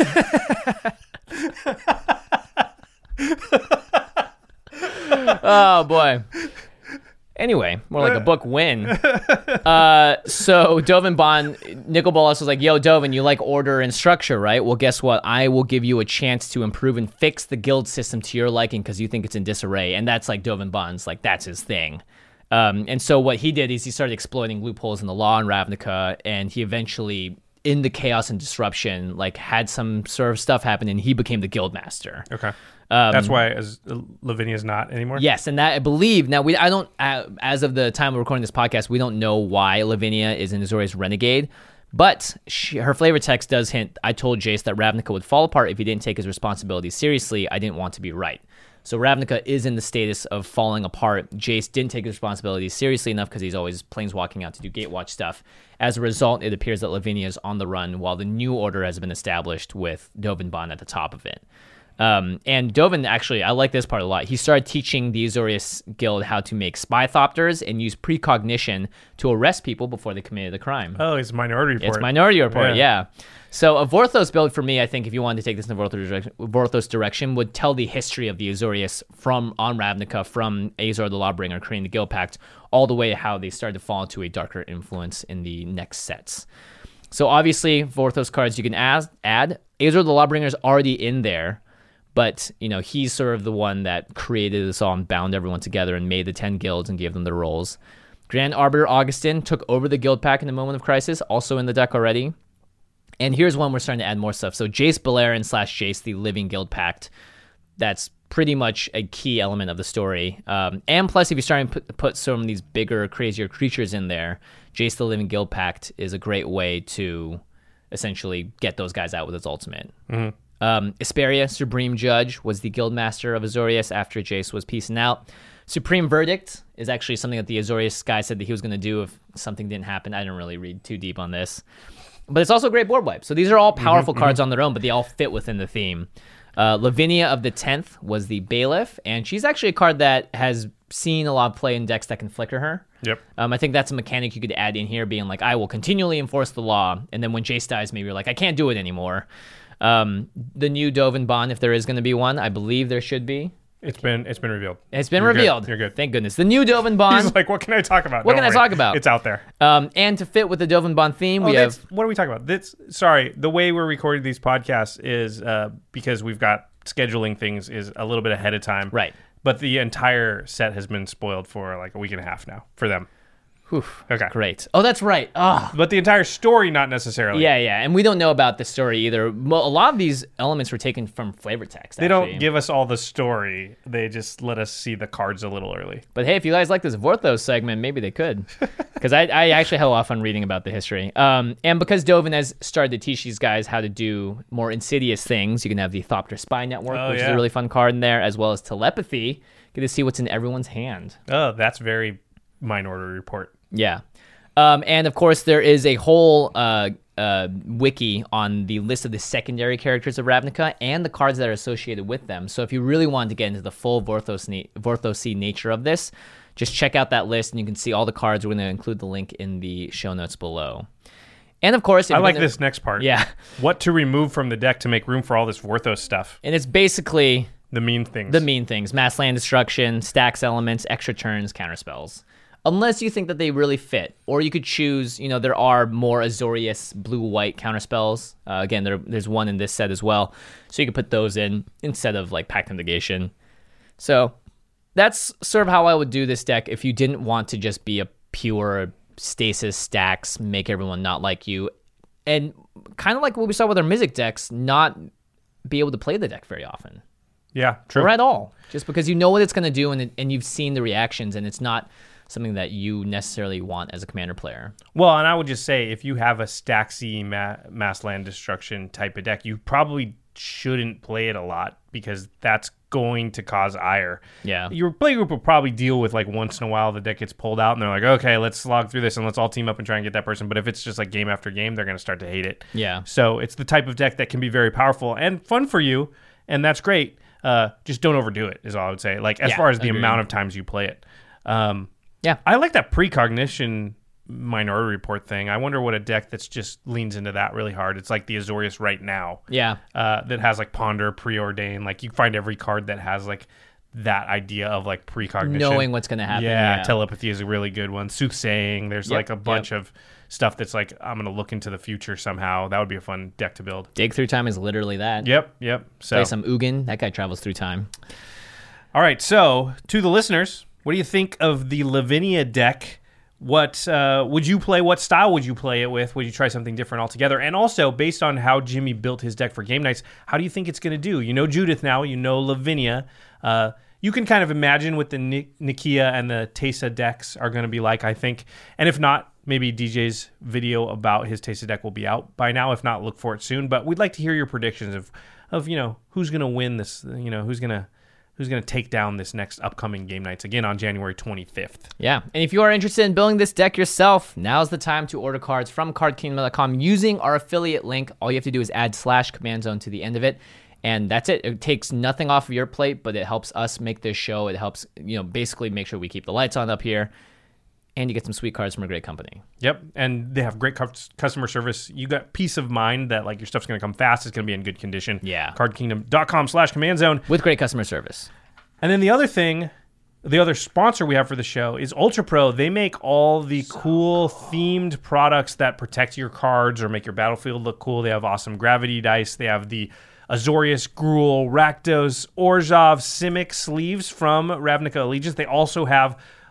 Oh, boy. Anyway, more like a book win. Uh, so Dovin Baan, Nicol Bolas was like, yo, Dovin, you like order and structure, right? Well, guess what? I will give you a chance to improve and fix the guild system to your liking because you think it's in disarray. And that's like Dovin Baan's, like, that's his thing. Um, and so what he did is he started exploiting loopholes in the law in Ravnica, and he eventually, in the chaos and disruption, like, had some sort of stuff happen, and he became the guild master. Okay. Um, That's why as Lavinia's not anymore? Yes, and that I believe now we I don't uh, as of the time we're recording this podcast, we don't know why Lavinia is in Azorius Renegade, but she, her flavor text does hint. I told Jace that Ravnica would fall apart if he didn't take his responsibilities seriously. I didn't want to be right. So Ravnica is in the status of falling apart. Jace didn't take his responsibilities seriously enough because he's always planeswalking out to do Gatewatch stuff. As a result, it appears that Lavinia is on the run while the new order has been established with Dovin Baan at the top of it. Um, and Dovin, actually, I like this part a lot. He started teaching the Azorius Guild how to make spy thopters and use precognition to arrest people before they committed the crime. Oh, it's Minority Report. It's Minority Report, yeah. Yeah. So a Vorthos build for me, I think, if you wanted to take this in the Vorthos direction, Vorthos direction, would tell the history of the Azorius from on Ravnica, from Azor the Lawbringer creating the Guild Pact, all the way to how they started to fall into a darker influence in the next sets. So obviously, Vorthos cards you can add. add. Azor the Lawbringer is already in there. But, you know, he's sort of the one that created this all and bound everyone together and made the ten guilds and gave them their roles. Grand Arbiter Augustin took over the guild pack in the moment of crisis, also in the deck already. And here's one we're starting to add more stuff. So Jace Beleren slash Jace, the Living Guild Pact. That's pretty much a key element of the story. Um, and plus, if you're starting to put, put some of these bigger, crazier creatures in there, Jace the Living Guild Pact is a great way to essentially get those guys out with its ultimate. Mm-hmm. Um, Isperia, Supreme Judge, was the Guildmaster of Azorius after Jace was peacing out. Supreme Verdict is actually something that the Azorius guy said that he was going to do if something didn't happen. I didn't really read too deep on this. But it's also a great board wipe. So these are all powerful mm-hmm, cards mm-hmm. on their own, but they all fit within the theme. Uh, Lavinia of the tenth was the Bailiff, and she's actually a card that has seen a lot of play in decks that can flicker her. Yep. Um, I think that's a mechanic you could add in here, being like, I will continually enforce the law, and then when Jace dies, maybe you're like, I can't do it anymore. Um, the new Dovin Bond, if there is going to be one, I believe there should be. It's been it's been revealed. It's been You're revealed. Good. You're good. Thank goodness. The new Dovin Bond. He's like, what can I talk about? What Don't can worry. I talk about? It's out there. Um, and to fit with the Dovin Bond theme, oh, we have... What are we talking about? That's, sorry, the way we're recording these podcasts is uh, because we've got scheduling things is a little bit ahead of time. Right. But the entire set has been spoiled for like a week and a half now for them. Whew. Okay. Great. Oh, that's right. Oh. But the entire story, not necessarily. Yeah, yeah. And we don't know about the story either. Well, a lot of these elements were taken from flavor text. They actually. don't give us all the story. They just let us see the cards a little early. But hey, if you guys like this Vorthos segment, maybe they could. Because I, I actually had a lot of fun reading about the history. Um, and because Dovin has started to teach these guys how to do more insidious things, you can have the Thopter Spy Network, oh, which yeah. is a really fun card in there, as well as Telepathy. Get to see what's in everyone's hand. Oh, that's very Minority Report. Yeah. Um, and of course, there is a whole uh, uh, wiki on the list of the secondary characters of Ravnica and the cards that are associated with them. So if you really wanted to get into the full Vorthos na- Vorthosy nature of this, just check out that list and you can see all the cards. We're going to include the link in the show notes below. And of course, if I like gonna, this next part. Yeah. What to remove from the deck to make room for all this Vorthos stuff. And it's basically the mean things. The mean things. Mass land destruction, stacks elements, extra turns, counter spells. Unless you think that they really fit. Or you could choose, you know, there are more Azorius blue-white counterspells. Uh, again, there, there's one in this set as well. So you could put those in instead of, like, Pact of Negation. So that's sort of how I would do this deck if you didn't want to just be a pure stasis stacks, make everyone not like you. And kind of like what we saw with our Mizzet decks, not be able to play the deck very often. Yeah, true. Or at all. Just because you know what it's going to do and, it, and you've seen the reactions and it's not something that you necessarily want as a commander player. Well, and I would just say, if you have a Staxy ma- mass land destruction type of deck, you probably shouldn't play it a lot because that's going to cause ire. Yeah. Your play group will probably deal with, like, once in a while the deck gets pulled out and they're like, okay, let's slog through this and let's all team up and try and get that person. But if it's just like game after game, they're going to start to hate it. Yeah. So it's the type of deck that can be very powerful and fun for you, and that's great. Uh, just don't overdo it, is all I would say. Like, as yeah, far as the agreed. amount of times you play it. Um, Yeah. I like that precognition Minority Report thing. I wonder what a deck that's just leans into that really hard. It's like the Azorius right now. Yeah. Uh, that has like Ponder, Preordain. Like, you find every card that has like that idea of like precognition. Knowing what's going to happen. Yeah, Yeah. Telepathy is a really good one. Soothsaying. There's Yep, like a bunch yep. of stuff that's like, I'm going to look into the future somehow. That would be a fun deck to build. Dig Through Time is literally that. Yep, yep. So, Play some Ugin. That guy travels through time. all right. So, to the listeners, what do you think of the Lavinia deck? What uh, would you play? What style would you play it with? Would you try something different altogether? And also, based on how Jimmy built his deck for game nights, how do you think it's going to do? You know Judith now. You know Lavinia. Uh, you can kind of imagine what the Ni- Nikia and the Teysa decks are going to be like, I think. And if not, maybe D J's video about his Teysa deck will be out by now. If not, look for it soon. But we'd like to hear your predictions of, of you know, who's going to win this, you know, who's going to who's going to take down this next upcoming game nights, again on January twenty-fifth. Yeah. And if you are interested in building this deck yourself, now's the time to order cards from card kingdom dot com using our affiliate link. All you have to do is add slash command zone to the end of it. And that's it. It takes nothing off of your plate, but it helps us make this show. It helps, you know, basically make sure we keep the lights on up here. And you get some sweet cards from a great company. Yep, and they have great cu- customer service. You got peace of mind that like your stuff's going to come fast. It's going to be in good condition. Yeah. card kingdom dot com slash command zone. With great customer service. And then the other thing, the other sponsor we have for the show is Ultra Pro. They make all the cool themed products that protect your cards or make your battlefield look cool. They have awesome gravity dice. They have the Azorius, Gruul, Rakdos, Orzhov, Simic sleeves from Ravnica Allegiance. They also have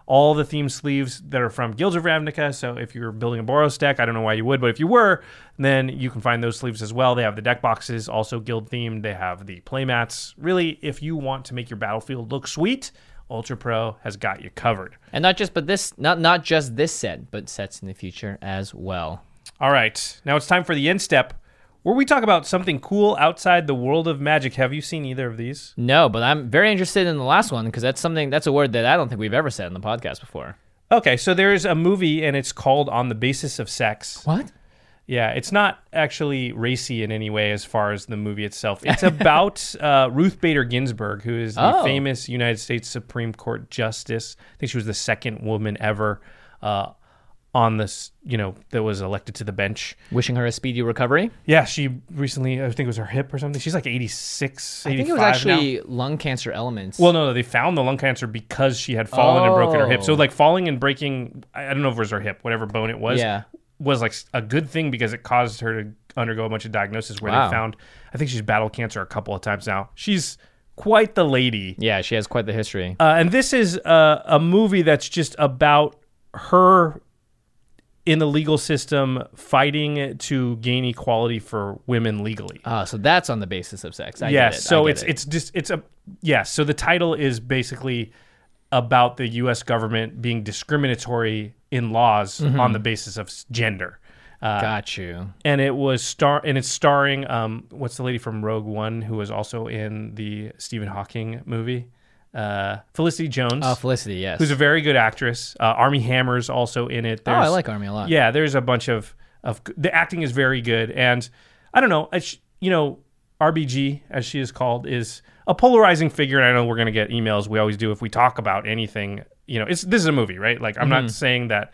all the theme sleeves that are from Guilds of Ravnica. So if you're building a Boros deck, I don't know why you would, but if you were, then you can find those sleeves as well. They have the deck boxes, also Guild themed. They have the playmats. Really, if you want to make your battlefield look sweet, Ultra Pro has got you covered. And not just, but this, not not just this set, but sets in the future as well. All right, now it's time for the Instep, where we talk about something cool outside the world of Magic. Have you seen either of these? No, but I'm very interested in the last one because that's something that's a word that I don't think we've ever said in the podcast before. Okay, so there's a movie and it's called On the Basis of Sex. What? Yeah, it's not actually racy in any way as far as the movie itself. It's about uh, Ruth Bader Ginsburg, who is the Oh. famous United States Supreme Court Justice. I think she was the second woman ever uh, on this, you know, that was elected to the bench. Wishing her a speedy recovery. Yeah, she recently, I think it was her hip or something. She's like eighty-six, I think it was eighty-five actually now. lung cancer elements. Well, no, no, they found the lung cancer because she had fallen and broken her hip. So Oh. like falling and breaking, I I don't know if it was her hip, whatever bone it was, Yeah. was like a good thing because it caused her to undergo a bunch of diagnosis where Wow. they found, I think she's battled cancer a couple of times now. She's quite the lady. Yeah, she has quite the history. Uh, and this is uh, a movie that's just about her in the legal system fighting to gain equality for women legally. Ah, so that's on the basis of sex. I Yes, get it. I so get it's it. it's just it's a yes. So the title is basically about the U S government being discriminatory in laws Mm-hmm. on the basis of s- gender. Uh, Got you. and it was star and it's starring um what's the lady from Rogue One who was also in the Stephen Hawking movie, uh, Felicity Jones, Oh, Felicity, yes. who's a very good actress. Uh, Armie Hammer's also in it. oh, I There's- like Army a lot. yeah, there's a bunch of of the acting is very good, and I don't know, it's, you know, R B G as she is called is a polarizing figure, and I know we're gonna get emails. We always do if we talk about anything. You know, it's this is a movie, right? Like I'm not saying that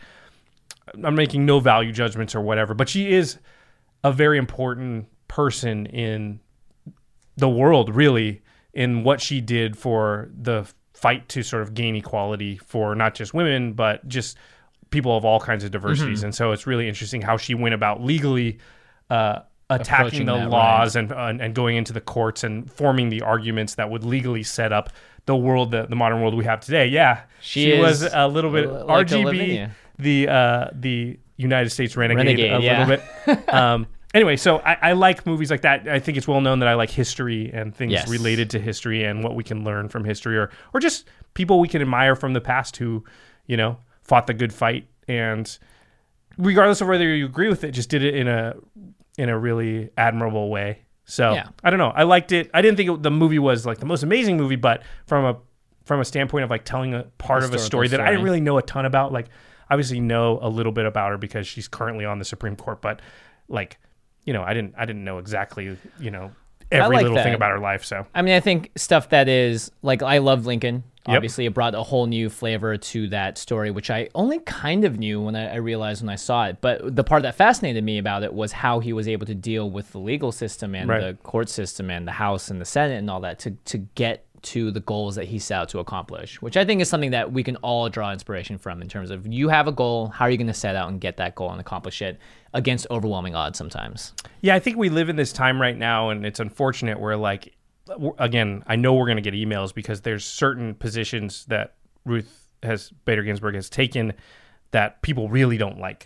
I'm making no value judgments or whatever, but she is a very important person in the world, really, in what she did for the fight to sort of gain equality for not just women, but just people of all kinds of diversities. And so it's really interesting how she went about legally uh, attacking Approaching the that, laws and, and and going into the courts and forming the arguments that would legally set up the world, the, the modern world we have today. Yeah, She she, is was a little bit like R G B, Lavinia. the uh, the United States renegade, Renegade, a yeah. little bit. Um, anyway, so I, I like movies like that. I think it's well known that I like history and things Yes. related to history and what we can learn from history, or or just people we can admire from the past who, you know, fought the good fight, and regardless of whether you agree with it, just did it in a in a really admirable way. So Yeah. I don't know. I liked it. I didn't think it, the movie was like the most amazing movie, but from a from a standpoint of like telling a part of a Historical story that I story. didn't really know a ton about, like obviously know a little bit about her because she's currently on the Supreme Court, but like, you know, I didn't I didn't know exactly, you know, every like little thing that. about her life. So I mean, I think stuff that is like I love Lincoln. Yep. Obviously, it brought a whole new flavor to that story, which I only kind of knew when I, I realized when I saw it. But the part that fascinated me about it was how he was able to deal with the legal system and Right. the court system and the House and the Senate and all that to to get to the goals that he set out to accomplish, which I think is something that we can all draw inspiration from in terms of you have a goal, how are you going to set out and get that goal and accomplish it against overwhelming odds sometimes. yeah, I think we live in this time right now, and it's unfortunate where like, w- again, I know we're going to get emails because there's certain positions that Ruth has Bader Ginsburg has taken that people really don't like.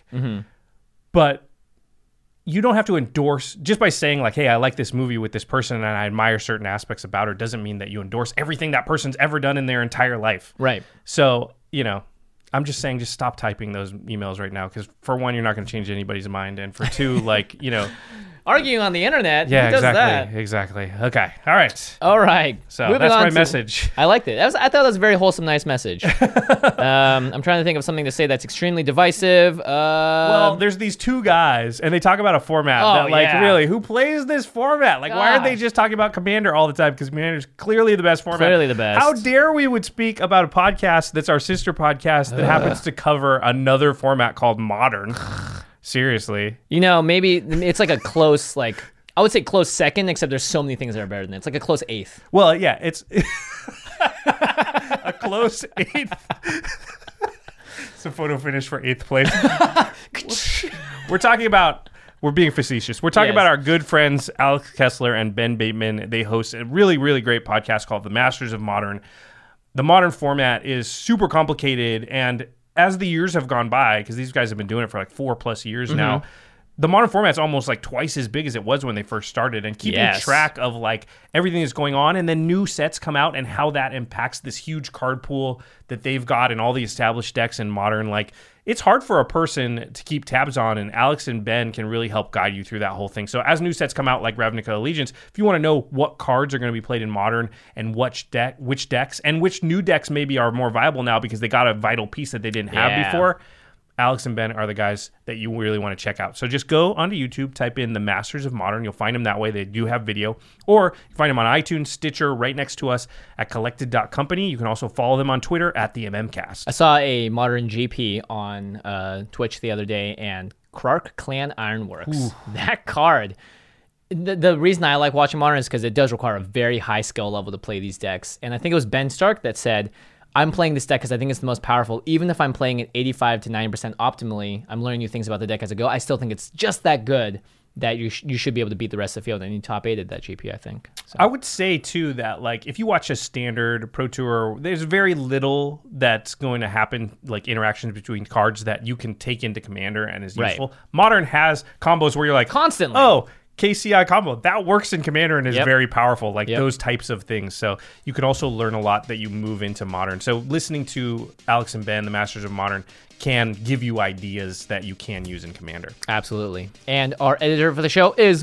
But you don't have to endorse just by saying like, hey, I like this movie with this person and I admire certain aspects about her doesn't mean that you endorse everything that person's ever done in their entire life. Right. So, you know, I'm just saying just stop typing those emails right now because for one, you're not going to change anybody's mind. And for two, like, you know, Arguing on the internet. yeah, Who does exactly. that? Exactly. Okay. All right. All right. So Moving that's on my to- message. I liked it. That was, I thought that was a very wholesome, nice message. um, I'm trying to think of something to say that's extremely divisive. Uh, Well, there's these two guys, and they talk about a format Oh, that, like, yeah. really, who plays this format? Like, why aren't they Gosh. just talking about Commander all the time? Because Commander's clearly the best format. Clearly the best. How dare we would speak about a podcast that's our sister podcast that happens to cover another format called Modern? Seriously. you know, maybe it's like a close, like, I would say close second, except there's so many things that are better than it. It's like a close eighth. Well, yeah, it's a close eighth. It's a photo finish for eighth place. We're talking about, we're being facetious. We're talking Yes. about our good friends, Alex Kessler and Ben Bateman. They host a really, really great podcast called The Masters of Modern. the modern format is super complicated, and as the years have gone by, because these guys have been doing it for like four plus years mm-hmm. now, the modern format's almost like twice as big as it was when they first started, and keeping yes. track of like everything that's going on, and then new sets come out and how that impacts this huge card pool that they've got and all the established decks in Modern. Like, it's hard for a person to keep tabs on, and Alex and Ben can really help guide you through that whole thing. So as new sets come out like Ravnica Allegiance, if you want to know what cards are going to be played in Modern and which deck, which decks, and which new decks maybe are more viable now because they got a vital piece that they didn't have yeah. before, Alex and Ben are the guys that you really want to check out. So just go onto YouTube, type in the Masters of Modern. You'll find them that way. They do have video. Or you find them on iTunes, Stitcher, right next to us at collected dot company. You can also follow them on Twitter at the MMcast. I saw a Modern G P on uh, Twitch the other day, and Krark Clan Ironworks. Ooh. That card. The, the reason I like watching Modern is because it does require a very high skill level to play these decks. And I think it was Ben Stark that said, I'm playing this deck because I think it's the most powerful. Even if I'm playing it eighty-five to ninety percent optimally, I'm learning new things about the deck as I go. I still think it's just that good that you sh- you should be able to beat the rest of the field. And you top eighted that G P, I think. So. I would say, too, that like if you watch a standard Pro Tour, there's very little that's going to happen, like interactions between cards that you can take into Commander and is useful. Right. Modern has combos where you're like, constantly. Oh, K C I combo, that works in Commander and is yep. very powerful, like yep. those types of things. So you could also learn a lot that you move into Modern. So listening to Alex and Ben, the Masters of Modern, can give you ideas that you can use in Commander. Absolutely. And our editor for the show is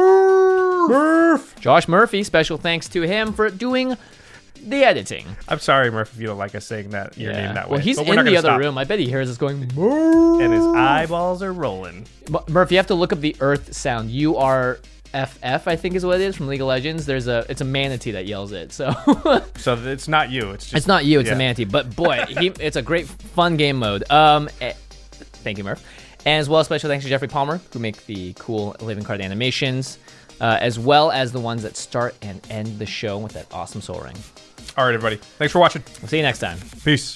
Murph. Murph. Josh Murphy. Special thanks to him for doing the editing. I'm sorry, Murph, if you don't like us saying that your yeah. name that way. Well, he's but in the other stop. room. I bet he hears us going, Murph. And his eyeballs are rolling. Murph, you have to look up the Earth sound. You are F F, I think is what it is, from League of Legends. There's a it's a manatee that yells it. So So it's not you. It's just It's not you, it's yeah. a manatee. But boy, he, it's a great fun game mode. Um eh, thank you, Murph. And as well, special thanks to Jeffrey Palmer, who make the cool living card animations, uh, as well as the ones that start and end the show with that awesome Soul Ring. All right, everybody. Thanks for watching. We'll see you next time. Peace.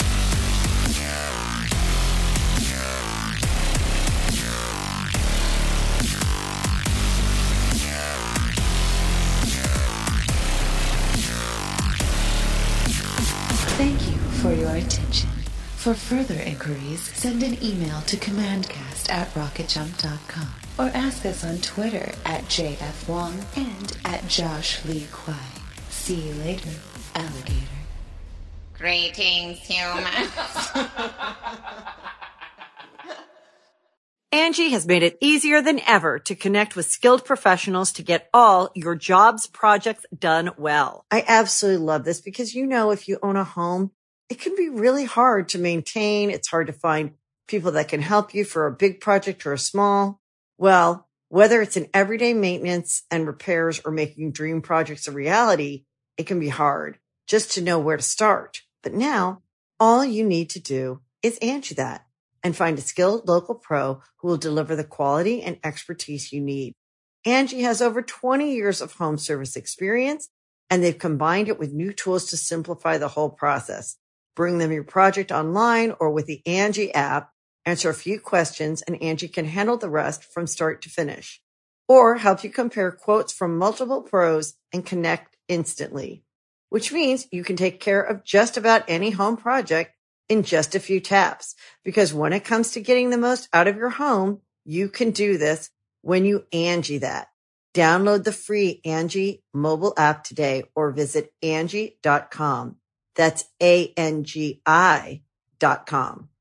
Thank you for your attention. For further inquiries, send an email to commandcast at rocket jump dot com or ask us on Twitter at J F Wong and at Josh Lee Kwai. See you later, alligator. Greetings, humans. Angie has made it easier than ever to connect with skilled professionals to get all your jobs projects done well. I absolutely love this because, you know, if you own a home, it can be really hard to maintain. It's hard to find people that can help you for a big project or a small. Well, whether it's in everyday maintenance and repairs or making dream projects a reality, it can be hard just to know where to start. But now all you need to do is Angie that and find a skilled local pro who will deliver the quality and expertise you need. Angie has over twenty years of home service experience, and they've combined it with new tools to simplify the whole process. Bring them your project online or with the Angie app, answer a few questions, and Angie can handle the rest from start to finish. Or help you compare quotes from multiple pros and connect instantly, which means you can take care of just about any home project in just a few taps. Because when it comes to getting the most out of your home, you can do this when you Angie that. Download the free Angie mobile app today or visit Angie dot com. That's A N G I dot com.